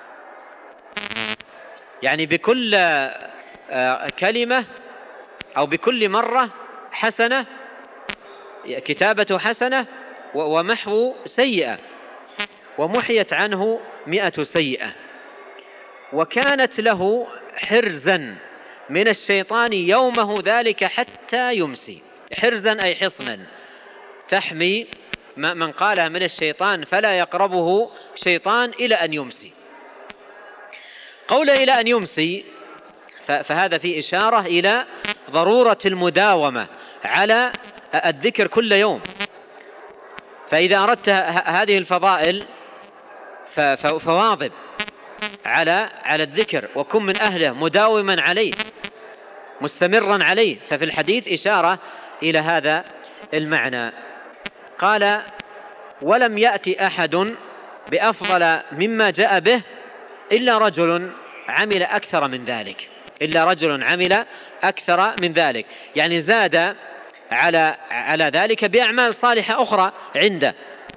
يعني بكل كلمة أو بكل مرة حسنة، كتابة حسنة ومحو سيئة، ومحيت عنه مئة سيئة. وكانت له حرزا من الشيطان يومه ذلك حتى يمسي. حرزا أي حصنا تحمي من قالها من الشيطان فلا يقربه شيطان إلى أن يمسي. قوله إلى أن يمسي فهذا في إشارة إلى ضرورة المداومة على الذكر كل يوم. فإذا أردت هذه الفضائل فواظب على على الذكر وكن من أهله مداوما عليه مستمرا عليه. ففي الحديث إشارة إلى هذا المعنى. قال: ولم يأتي أحد بأفضل مما جاء به إلا رجل عمل أكثر من ذلك، إلا رجل عمل أكثر من ذلك، يعني زاد على على ذلك بأعمال صالحة أخرى عنده،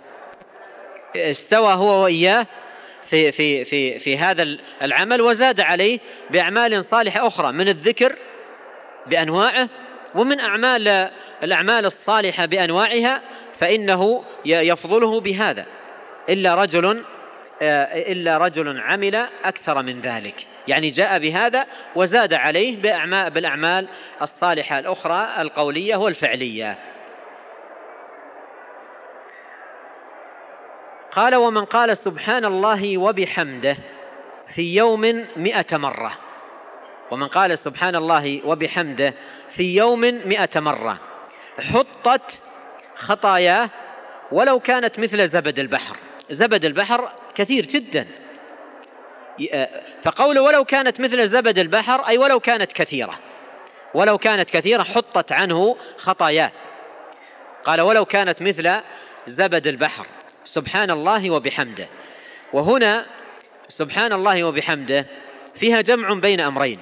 استوى هو وإياه في في في في هذا العمل وزاد عليه بأعمال صالحة أخرى من الذكر بأنواعه ومن أعمال الأعمال الصالحة بأنواعها، فإنه يفضله بهذا. إلا رجل إلا رجل عمل أكثر من ذلك، يعني جاء بهذا وزاد عليه بالأعمال الصالحة الأخرى القولية والفعلية. قال: ومن قال سبحان الله وبحمده في يوم مئة مرة. ومن قال سبحان الله وبحمده في يوم مئة مرة حطت خطاياه ولو كانت مثل زبد البحر. زبد البحر كثير جدا، فقوله ولو كانت مثل زبد البحر أي ولو كانت كثيرة، ولو كانت كثيرة حطت عنه خطاياه. قال ولو كانت مثل زبد البحر سبحان الله وبحمده. وهنا سبحان الله وبحمده فيها جمع بين أمرين،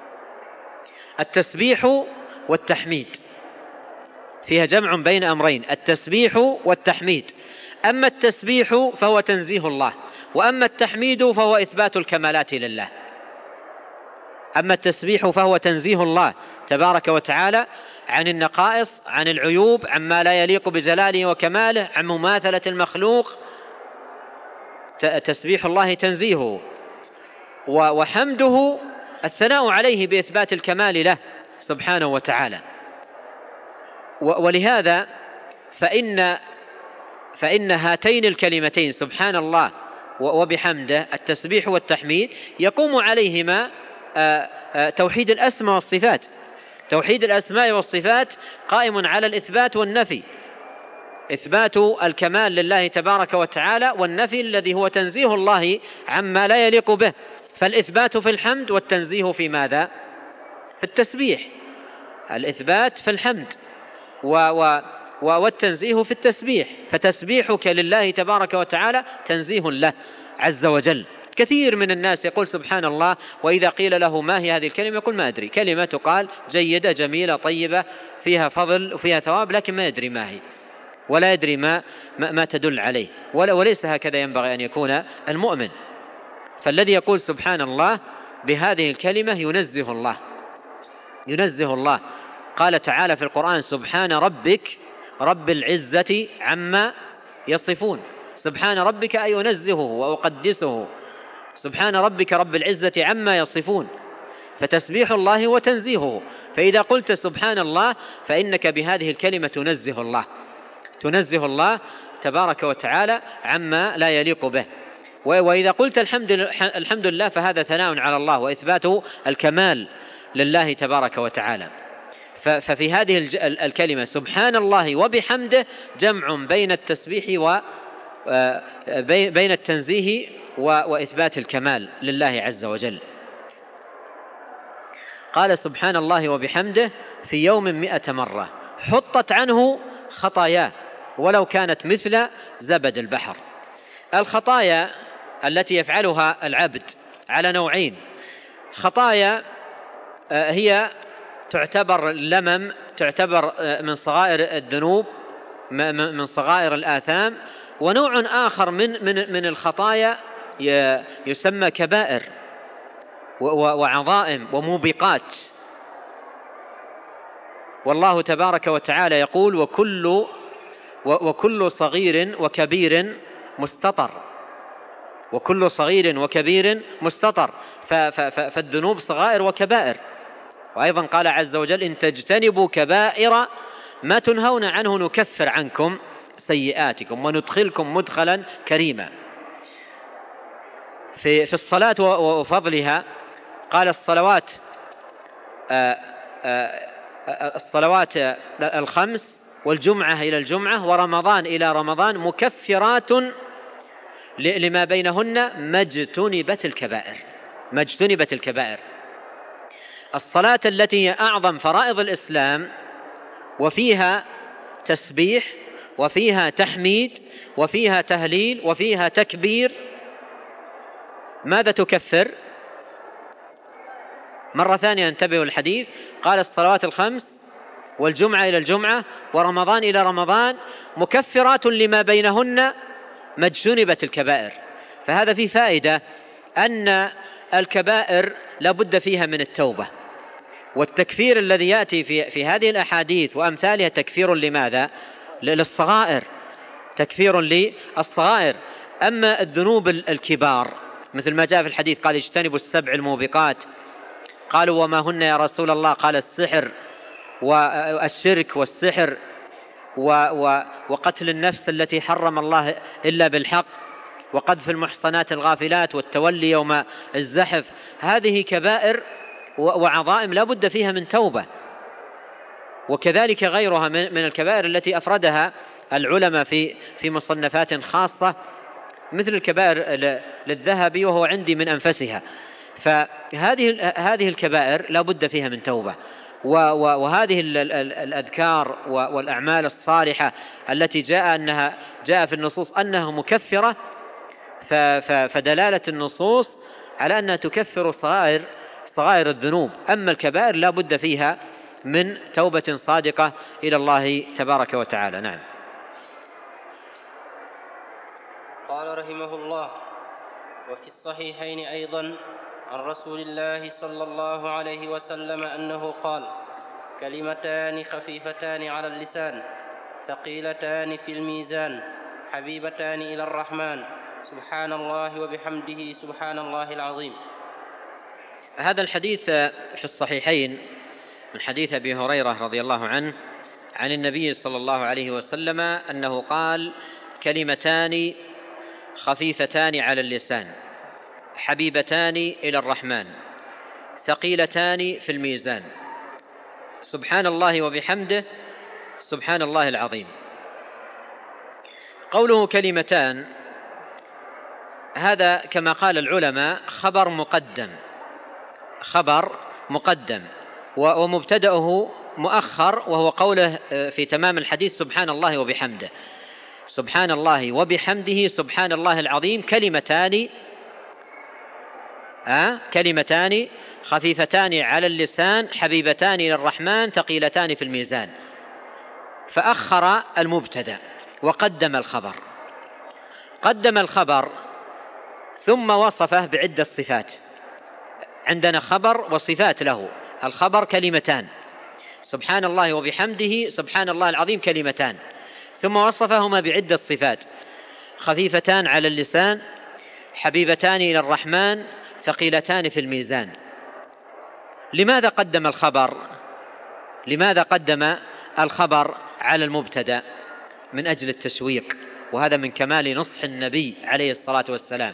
التسبيح والتحميد، فيها جمع بين أمرين التسبيح والتحميد. أما التسبيح فهو تنزيه الله، وأما التحميد فهو إثبات الكمالات لله. أما التسبيح فهو تنزيه الله تبارك وتعالى عن النقائص، عن العيوب، عما لا يليق بجلاله وكماله، عن مماثلة المخلوق، تسبيح الله تنزيهه، وحمده الثناء عليه بإثبات الكمال له سبحانه وتعالى. ولهذا فإن فإن هاتين الكلمتين سبحان الله وبحمده التسبيح والتحميد يقوم عليهما توحيد الأسماء والصفات. توحيد الأسماء والصفات قائم على الإثبات والنفي، إثبات الكمال لله تبارك وتعالى، والنفي الذي هو تنزيه الله عما لا يليق به. فالإثبات في الحمد والتنزيه في ماذا؟ في التسبيح. الإثبات في الحمد و و والتنزيه في التسبيح. فتسبيحك لله تبارك وتعالى تنزيه له عز وجل. كثير من الناس يقول سبحان الله، وإذا قيل له ما هي هذه الكلمة يقول ما أدري، كلمة تقال جيدة جميلة طيبة فيها فضل وفيها ثواب، لكن ما يدري ما هي ولا يدري ما, ما, ما تدل عليه. وليس هكذا ينبغي أن يكون المؤمن. فالذي يقول سبحان الله بهذه الكلمة ينزه الله، ينزه الله. قال تعالى في القرآن سبحان ربك رب العزة عما يصفون. سبحان ربك أي أنزهه وأقدسه، سبحان ربك رب العزة عما يصفون. فتسبيح الله وتنزيهه. فإذا قلت سبحان الله فإنك بهذه الكلمة تنزه الله، تنزه الله تبارك وتعالى عما لا يليق به. وإذا قلت الحمد الحمد لله فهذا ثناء على الله وإثبات الكمال لله تبارك وتعالى. ففي هذه الكلمة سبحان الله وبحمده جمع بين التسبيح وبين التنزيه وإثبات الكمال لله عز وجل. قال سبحان الله وبحمده في يوم مئة مرة حطت عنه خطاياه ولو كانت مثل زبد البحر. الخطايا التي يفعلها العبد على نوعين: خطايا هي تعتبر لمم، تعتبر من صغائر الذنوب، من صغائر الآثام، ونوع آخر من من من الخطايا يسمى كبائر وعظائم وموبقات. والله تبارك وتعالى يقول وكل وكل صغير وكبير مستطر، وكل صغير وكبير مستطر. فالذنوب صغائر وكبائر. وأيضا قال عز وجل إن تجتنبوا كبائر ما تنهون عنه نكفر عنكم سيئاتكم وندخلكم مدخلا كريما. في في الصلاة وفضلها قال الصلوات آآ آآ الصلوات الخمس والجمعة إلى الجمعة ورمضان إلى رمضان مكفرات لما بينهن ما اجتنبت الكبائر، ما اجتنبت الكبائر. الصلاة التي هي أعظم فرائض الإسلام وفيها تسبيح وفيها تحميد وفيها تهليل وفيها تكبير، ماذا تكفر؟ مرة ثانية انتبهوا الحديث، قال الصلوات الخمس والجمعة إلى الجمعة ورمضان إلى رمضان مكفرات لما بينهن ما اجتنبت الكبائر. فهذا فيه فائدة أن الكبائر لا بد فيها من التوبة، والتكفير الذي يأتي في, في هذه الأحاديث وأمثالها تكفير لماذا؟ للصغائر، تكفير للصغائر. أما الذنوب الكبار مثل ما جاء في الحديث قال اجتنبوا السبع الموبقات، قالوا وما هن يا رسول الله؟ قال السحر والشرك والسحر وقتل النفس التي حرم الله إلا بالحق وقذف المحصنات الغافلات والتولي يوم الزحف. هذه كبائر وعظائم لا بد فيها من توبة. وكذلك غيرها من الكبائر التي أفردها العلماء في في مصنفات خاصة مثل الكبائر للذهب وهو عندي من أنفسها. فهذه هذه الكبائر لا بد فيها من توبة، وهذه الأذكار والأعمال الصالحة التي جاء أنها جاء في النصوص أنها مكفرة، فدلالة النصوص على أنها تكفر صغائر صغائر الذنوب. أما الكبائر لا بد فيها من توبة صادقة إلى الله تبارك وتعالى. نعم. قال رحمه الله: وفي الصحيحين أيضا عن رسول الله صلى الله عليه وسلم أنه قال: كلمتان خفيفتان على اللسان ثقيلتان في الميزان حبيبتان إلى الرحمن سبحان الله وبحمده سبحان الله العظيم. هذا الحديث في الصحيحين من حديث أبي هريرة رضي الله عنه عن النبي صلى الله عليه وسلم أنه قال: كلمتان خفيفتان على اللسان حبيبتان إلى الرحمن ثقيلتان في الميزان سبحان الله وبحمده سبحان الله العظيم. قوله كلمتان هذا كما قال العلماء خبر مقدم خبر مقدم ومبتدأه مؤخر، وهو قوله في تمام الحديث: سبحان الله وبحمده سبحان الله وبحمده سبحان الله العظيم. كلمتان آه كلمتان خفيفتان على اللسان حبيبتان إلى الرحمن ثقيلتان في الميزان. فأخر المبتدأ وقدم الخبر، قدم الخبر ثم وصفه بعدة صفات. عندنا خبر وصفات له. الخبر كلمتان سبحان الله وبحمده سبحان الله العظيم كلمتان، ثم وصفهما بعدة صفات: خفيفتان على اللسان حبيبتان إلى الرحمن ثقيلتان في الميزان. لماذا قدم الخبر لماذا قدم الخبر على المبتدأ؟ من أجل التشويق، وهذا من كمال نصح النبي عليه الصلاة والسلام،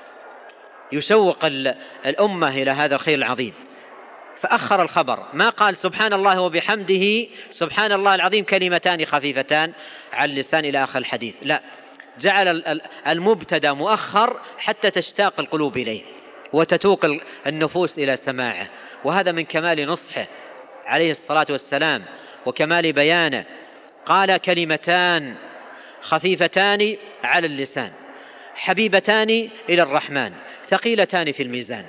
يشوق الأمة إلى هذا الخير العظيم. فأخر الخبر، ما قال سبحان الله وبحمده سبحان الله العظيم كلمتان خفيفتان على اللسان إلى آخر الحديث، لا، جعل المبتدأ مؤخر حتى تشتاق القلوب إليه وتتوق النفوس إلى سماعه، وهذا من كمال نصحه عليه الصلاة والسلام وكمال بيانه. قال: كلمتان خفيفتان على اللسان حبيبتان إلى الرحمن ثقيلتان في الميزان.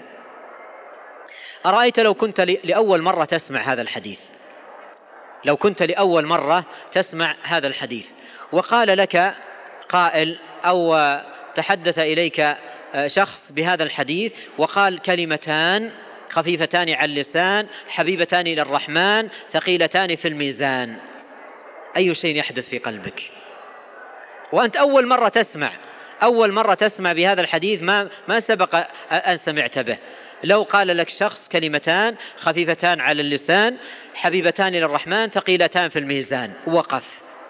أرأيت لو كنت لأول مرة تسمع هذا الحديث لو كنت لأول مرة تسمع هذا الحديث وقال لك قائل أو تحدث إليك شخص بهذا الحديث وقال: كلمتان خفيفتان على اللسان حبيبتان إلى الرحمن ثقيلتان في الميزان، أي شيء يحدث في قلبك وأنت أول مرة تسمع أول مرة تسمع بهذا الحديث، ما ما سبق أن سمعت به؟ لو قال لك شخص: كلمتان خفيفتان على اللسان حبيبتان إلى الرحمن ثقيلتان في الميزان، وقف،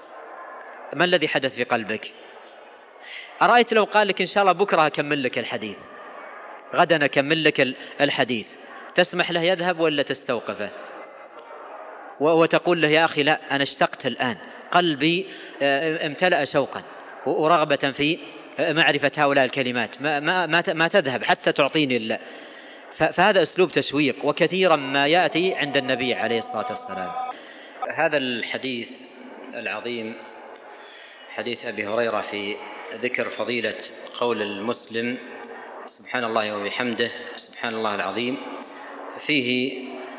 ما الذي حدث في قلبك؟ أرأيت لو قال لك: إن شاء الله بكرة أكمل لك الحديث، غدا أكمل لك الحديث، تسمح له يذهب ولا تستوقفه وتقول له: يا أخي لا، أنا اشتقت الآن، قلبي امتلأ شوقا ورغبة في معرفة هؤلاء الكلمات، ما, ما, ما, ما تذهب حتى تعطيني الله. فهذا أسلوب تشويق، وكثيرا ما يأتي عند النبي عليه الصلاة والسلام. هذا الحديث العظيم حديث أبي هريرة في ذكر فضيلة قول المسلم سبحان الله وبحمده سبحان الله العظيم فيه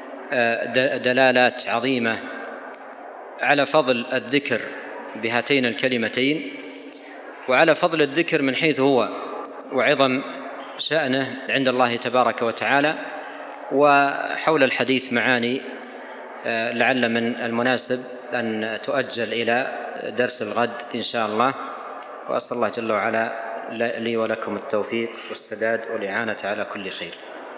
دلالات عظيمة على فضل الذكر بهاتين الكلمتين، وعلى فضل الذكر من حيث هو وعظم شأنه عند الله تبارك وتعالى. وحول الحديث معاني لعل من المناسب أن تؤجل إلى درس الغد إن شاء الله، وأسأل الله جل وعلا لي ولكم التوفيق والسداد والإعانة على كل خير.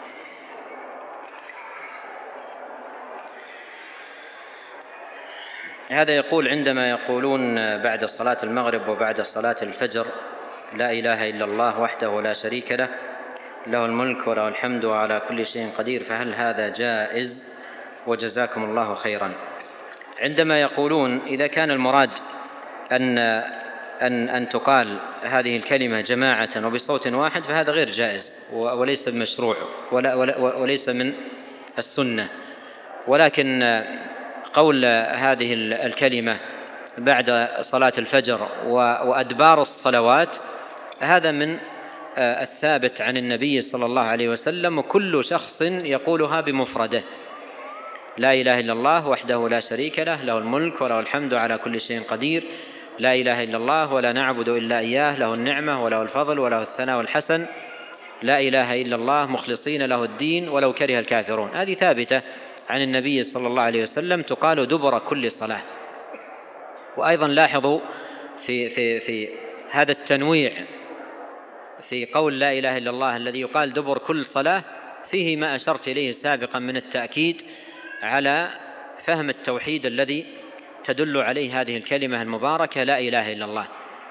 هذا يقول: عندما يقولون بعد صلاة المغرب وبعد صلاة الفجر: لا إله إلا الله وحده لا شريك له له الملك وله الحمد وعلى كل شيء قدير، فهل هذا جائز؟ وجزاكم الله خيرا. عندما يقولون إذا كان المراد أن أن أن تقال هذه الكلمة جماعة وبصوت واحد فهذا غير جائز وليس بمشروع ولا ولا وليس من السنة. ولكن قول هذه الكلمة بعد صلاة الفجر وأدبار الصلوات هذا من الثابت عن النبي صلى الله عليه وسلم، وكل شخص يقولها بمفرده: لا إله إلا الله وحده لا شريك له، له الملك وله الحمد على كل شيء قدير، لا إله إلا الله ولا نعبد إلا إياه، له النعمة وله الفضل وله الثناء والحسن، لا إله إلا الله مخلصين له الدين ولو كره الكافرون. هذه ثابتة عن النبي صلى الله عليه وسلم، تقال دبر كل صلاة. وأيضا لاحظوا في, في, في هذا التنويع في قول لا إله إلا الله الذي يقال دبر كل صلاة فيه ما أشرت إليه سابقا من التأكيد على فهم التوحيد الذي تدل عليه هذه الكلمة المباركة لا إله إلا الله.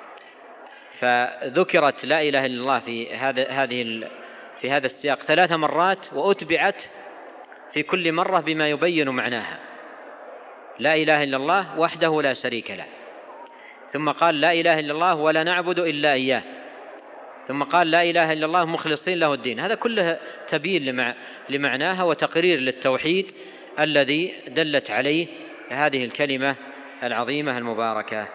فذكرت لا إله إلا الله في هذا هذه في هذا السياق ثلاث مرات، وأتبعت في كل مرة بما يبين معناها: لا إله إلا الله وحده لا شريك له، ثم قال لا إله إلا الله ولا نعبد إلا إياه، ثم قال لا إله إلا الله مخلصين له الدين. هذا كله تبيين لمعناها وتقرير للتوحيد الذي دلت عليه هذه الكلمة العظيمة المباركة.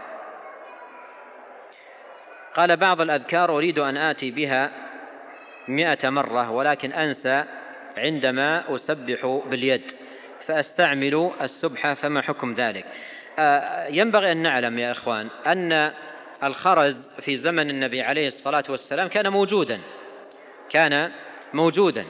قال بعض الأذكار أريد أن آتي بها مئة مرة ولكن أنسى عندما أسبح باليد فأستعمل السبحة، فما حكم ذلك؟ ينبغي أن نعلم يا إخوان أن الخرز في زمن النبي عليه الصلاة والسلام كان موجودا كان موجودا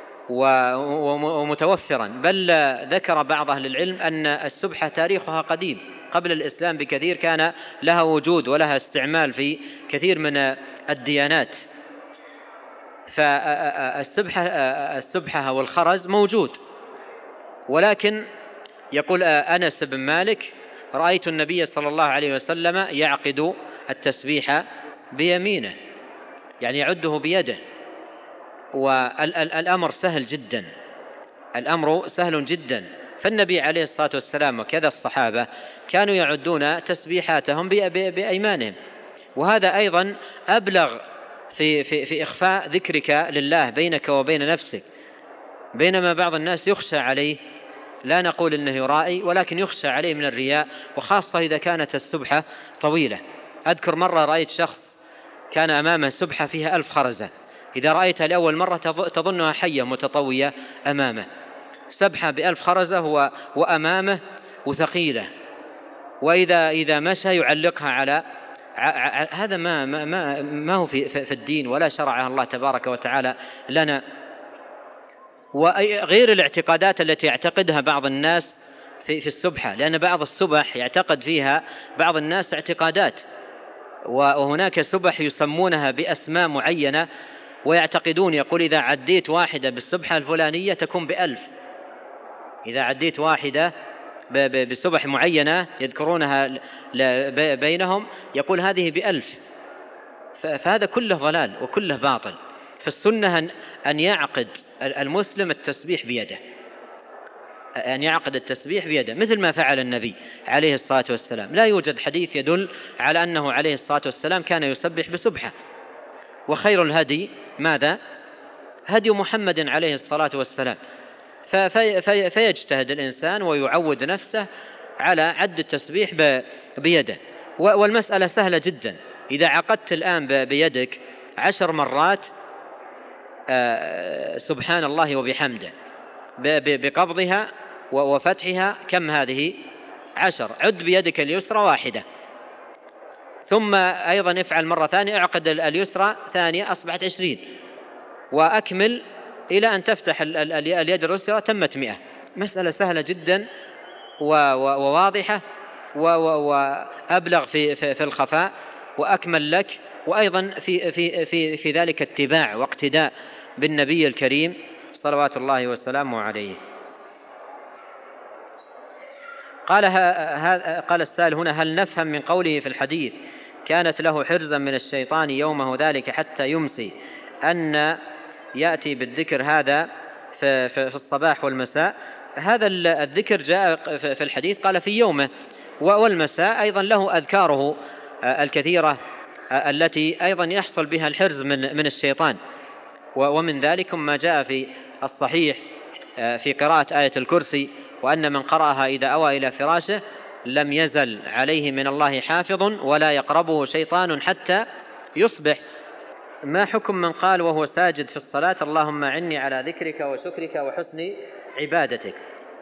ومتوفرا، بل ذكر بعض أهل العلم أن السبحة تاريخها قديم، قبل الإسلام بكثير كان لها وجود ولها استعمال في كثير من الديانات. فالسبحة السبحة والخرز موجود، ولكن يقول أنس بن مالك: رأيت النبي صلى الله عليه وسلم يعقد التسبيح بيمينه، يعني يعده بيده، والأمر سهل جدا، الأمر سهل جدا. فالنبي عليه الصلاة والسلام وكذا الصحابة كانوا يعدون تسبيحاتهم بأيمانهم، وهذا أيضا أبلغ في, في, في إخفاء ذكرك لله بينك وبين نفسك، بينما بعض الناس يخشى عليه، لا نقول إنه يرائي، ولكن يخشى عليه من الرياء، وخاصة إذا كانت السبحة طويلة. أذكر مرة رأيت شخص كان أمامه سبحة فيها ألف خرزة، إذا رأيتها لأول مرة تظنها حية متطوية أمامه، سبحة بألف خرزة وأمامه وثقيلة، وإذا إذا مشى يعلقها على هذا ما ما ما هو في في الدين ولا شرعها الله تبارك وتعالى لنا. وغير الاعتقادات التي يعتقدها بعض الناس في في السبحة، لأن بعض السبح يعتقد فيها بعض الناس اعتقادات، وهناك سبح يسمونها بأسماء معينة ويعتقدون، يقول إذا عديت واحدة بالسبحة الفلانية تكون بألف، إذا عديت واحدة بسبح معينة يذكرونها بينهم يقول هذه بألف. فهذا كله ضلال وكله باطل. فالسنة أن يعقد المسلم التسبيح بيده، أن يعقد التسبيح بيده مثل ما فعل النبي عليه الصلاة والسلام. لا يوجد حديث يدل على أنه عليه الصلاة والسلام كان يسبح بسبحة. وخير الهدي ماذا؟ هدي محمد عليه الصلاة والسلام. في في فيجتهد الإنسان ويعود نفسه على عد التسبيح بيده. والمسألة سهلة جدا، إذا عقدت الآن بيدك عشر مرات سبحان الله وبحمده بقبضها وفتحها، كم هذه؟ عشر. عد بيدك اليسرى واحدة، ثم أيضا افعل مرة ثانية، اعقد اليسرى ثانية، أصبحت عشرين، وأكمل إلى أن تفتح اليد اليسرى، تمت مئة. مسألة سهلة جدا وواضحة وأبلغ في في الخفاء وأكمل لك، وأيضا في في في في ذلك اتباع واقتداء بالنبي الكريم صلوات الله وسلامه عليه. قال قال السائل هنا: هل نفهم من قوله في الحديث كانت له حرزا من الشيطان يومه ذلك حتى يمسي أن يأتي بالذكر هذا في الصباح والمساء؟ هذا الذكر جاء في الحديث قال في يومه، والمساء أيضا له أذكاره الكثيرة التي أيضا يحصل بها الحرز من من الشيطان. ومن ذلك ما جاء في الصحيح في قراءة آية الكرسي: وأن من قرأها إذا أوى إلى فراشه لم يزل عليه من الله حافظ ولا يقربه شيطان حتى يصبح. ما حكم من قال وهو ساجد في الصلاة: اللهم أعني على ذكرك وشكرك وحسن عبادتك،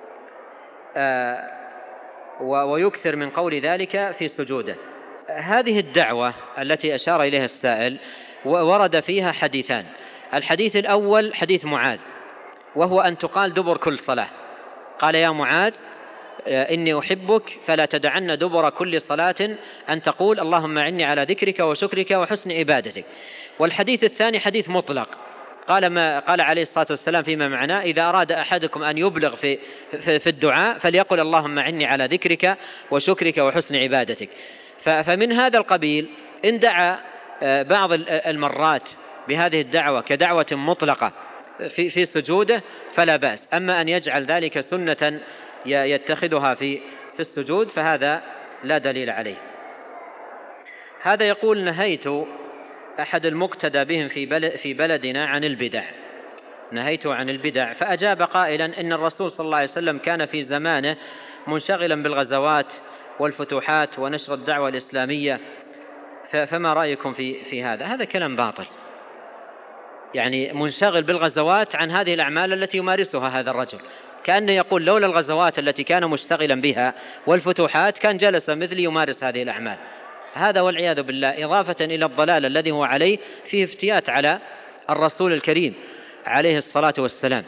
آه ويكثر من قول ذلك في سجوده؟ هذه الدعوة التي أشار إليها السائل ورد فيها حديثان. الحديث الأول حديث معاذ، وهو أن تقال دبر كل صلاة. قال: يا معاذ إني أحبك فلا تدعن دبر كل صلاة أن تقول اللهم أعني على ذكرك وشكرك وحسن عبادتك. والحديث الثاني حديث مطلق، قال ما قال عليه الصلاة والسلام فيما معناه: إذا أراد أحدكم أن يبلغ في, في, في الدعاء فليقل اللهم أعني على ذكرك وشكرك وحسن عبادتك. فمن هذا القبيل إن دعا بعض المرات بهذه الدعوة كدعوة مطلقة في, في سجوده فلا بأس. أما أن يجعل ذلك سنة يتخذها في, في السجود فهذا لا دليل عليه. هذا يقول: نهيت أحد المقتدى بهم في, بلد في بلدنا عن البدع نهيت عن البدع فأجاب قائلا: إن الرسول صلى الله عليه وسلم كان في زمانه منشغلا بالغزوات والفتوحات ونشر الدعوة الإسلامية، فما رأيكم في, في هذا؟ هذا كلام باطل. يعني منشغل بالغزوات عن هذه الأعمال التي يمارسها هذا الرجل، كأنه يقول لولا الغزوات التي كان مشتغلا بها والفتوحات كان جلس مثلي يمارس هذه الأعمال. هذا والعياذ بالله إضافة إلى الضلال الذي هو عليه فيه افتيات على الرسول الكريم عليه الصلاة والسلام.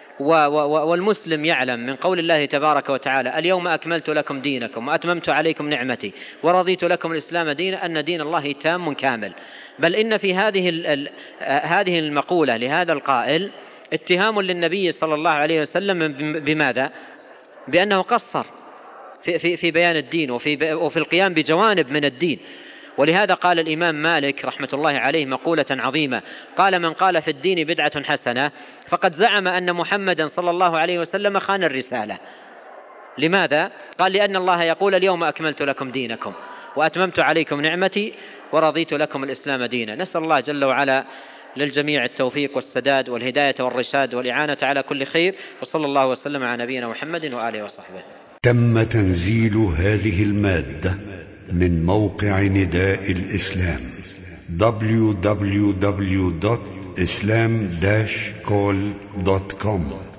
والمسلم يعلم من قول الله تبارك وتعالى: اليوم أكملت لكم دينكم وأتممت عليكم نعمتي ورضيت لكم الإسلام دينا، أن دين الله تام كامل. بل إن في هذه هذه المقولة لهذا القائل اتهام للنبي صلى الله عليه وسلم بماذا؟ بأنه قصر في, في, في بيان الدين وفي, وفي القيام بجوانب من الدين. ولهذا قال الإمام مالك رحمة الله عليه مقولة عظيمة، قال: من قال في الدين بدعة حسنة فقد زعم أن محمدا صلى الله عليه وسلم خان الرسالة. لماذا؟ قال: لأن الله يقول اليوم أكملت لكم دينكم وأتممت عليكم نعمتي ورضيت لكم الإسلام دينا. نسأل الله جل وعلا للجميع التوفيق والسداد والهداية والرشاد والإعانة على كل خير، وصلى الله وسلم على نبينا محمد وآله وصحبه. تم تنزيل هذه المادة من موقع نداء الإسلام دبليو دبليو دبليو دوت إسلام داش كول دوت كوم.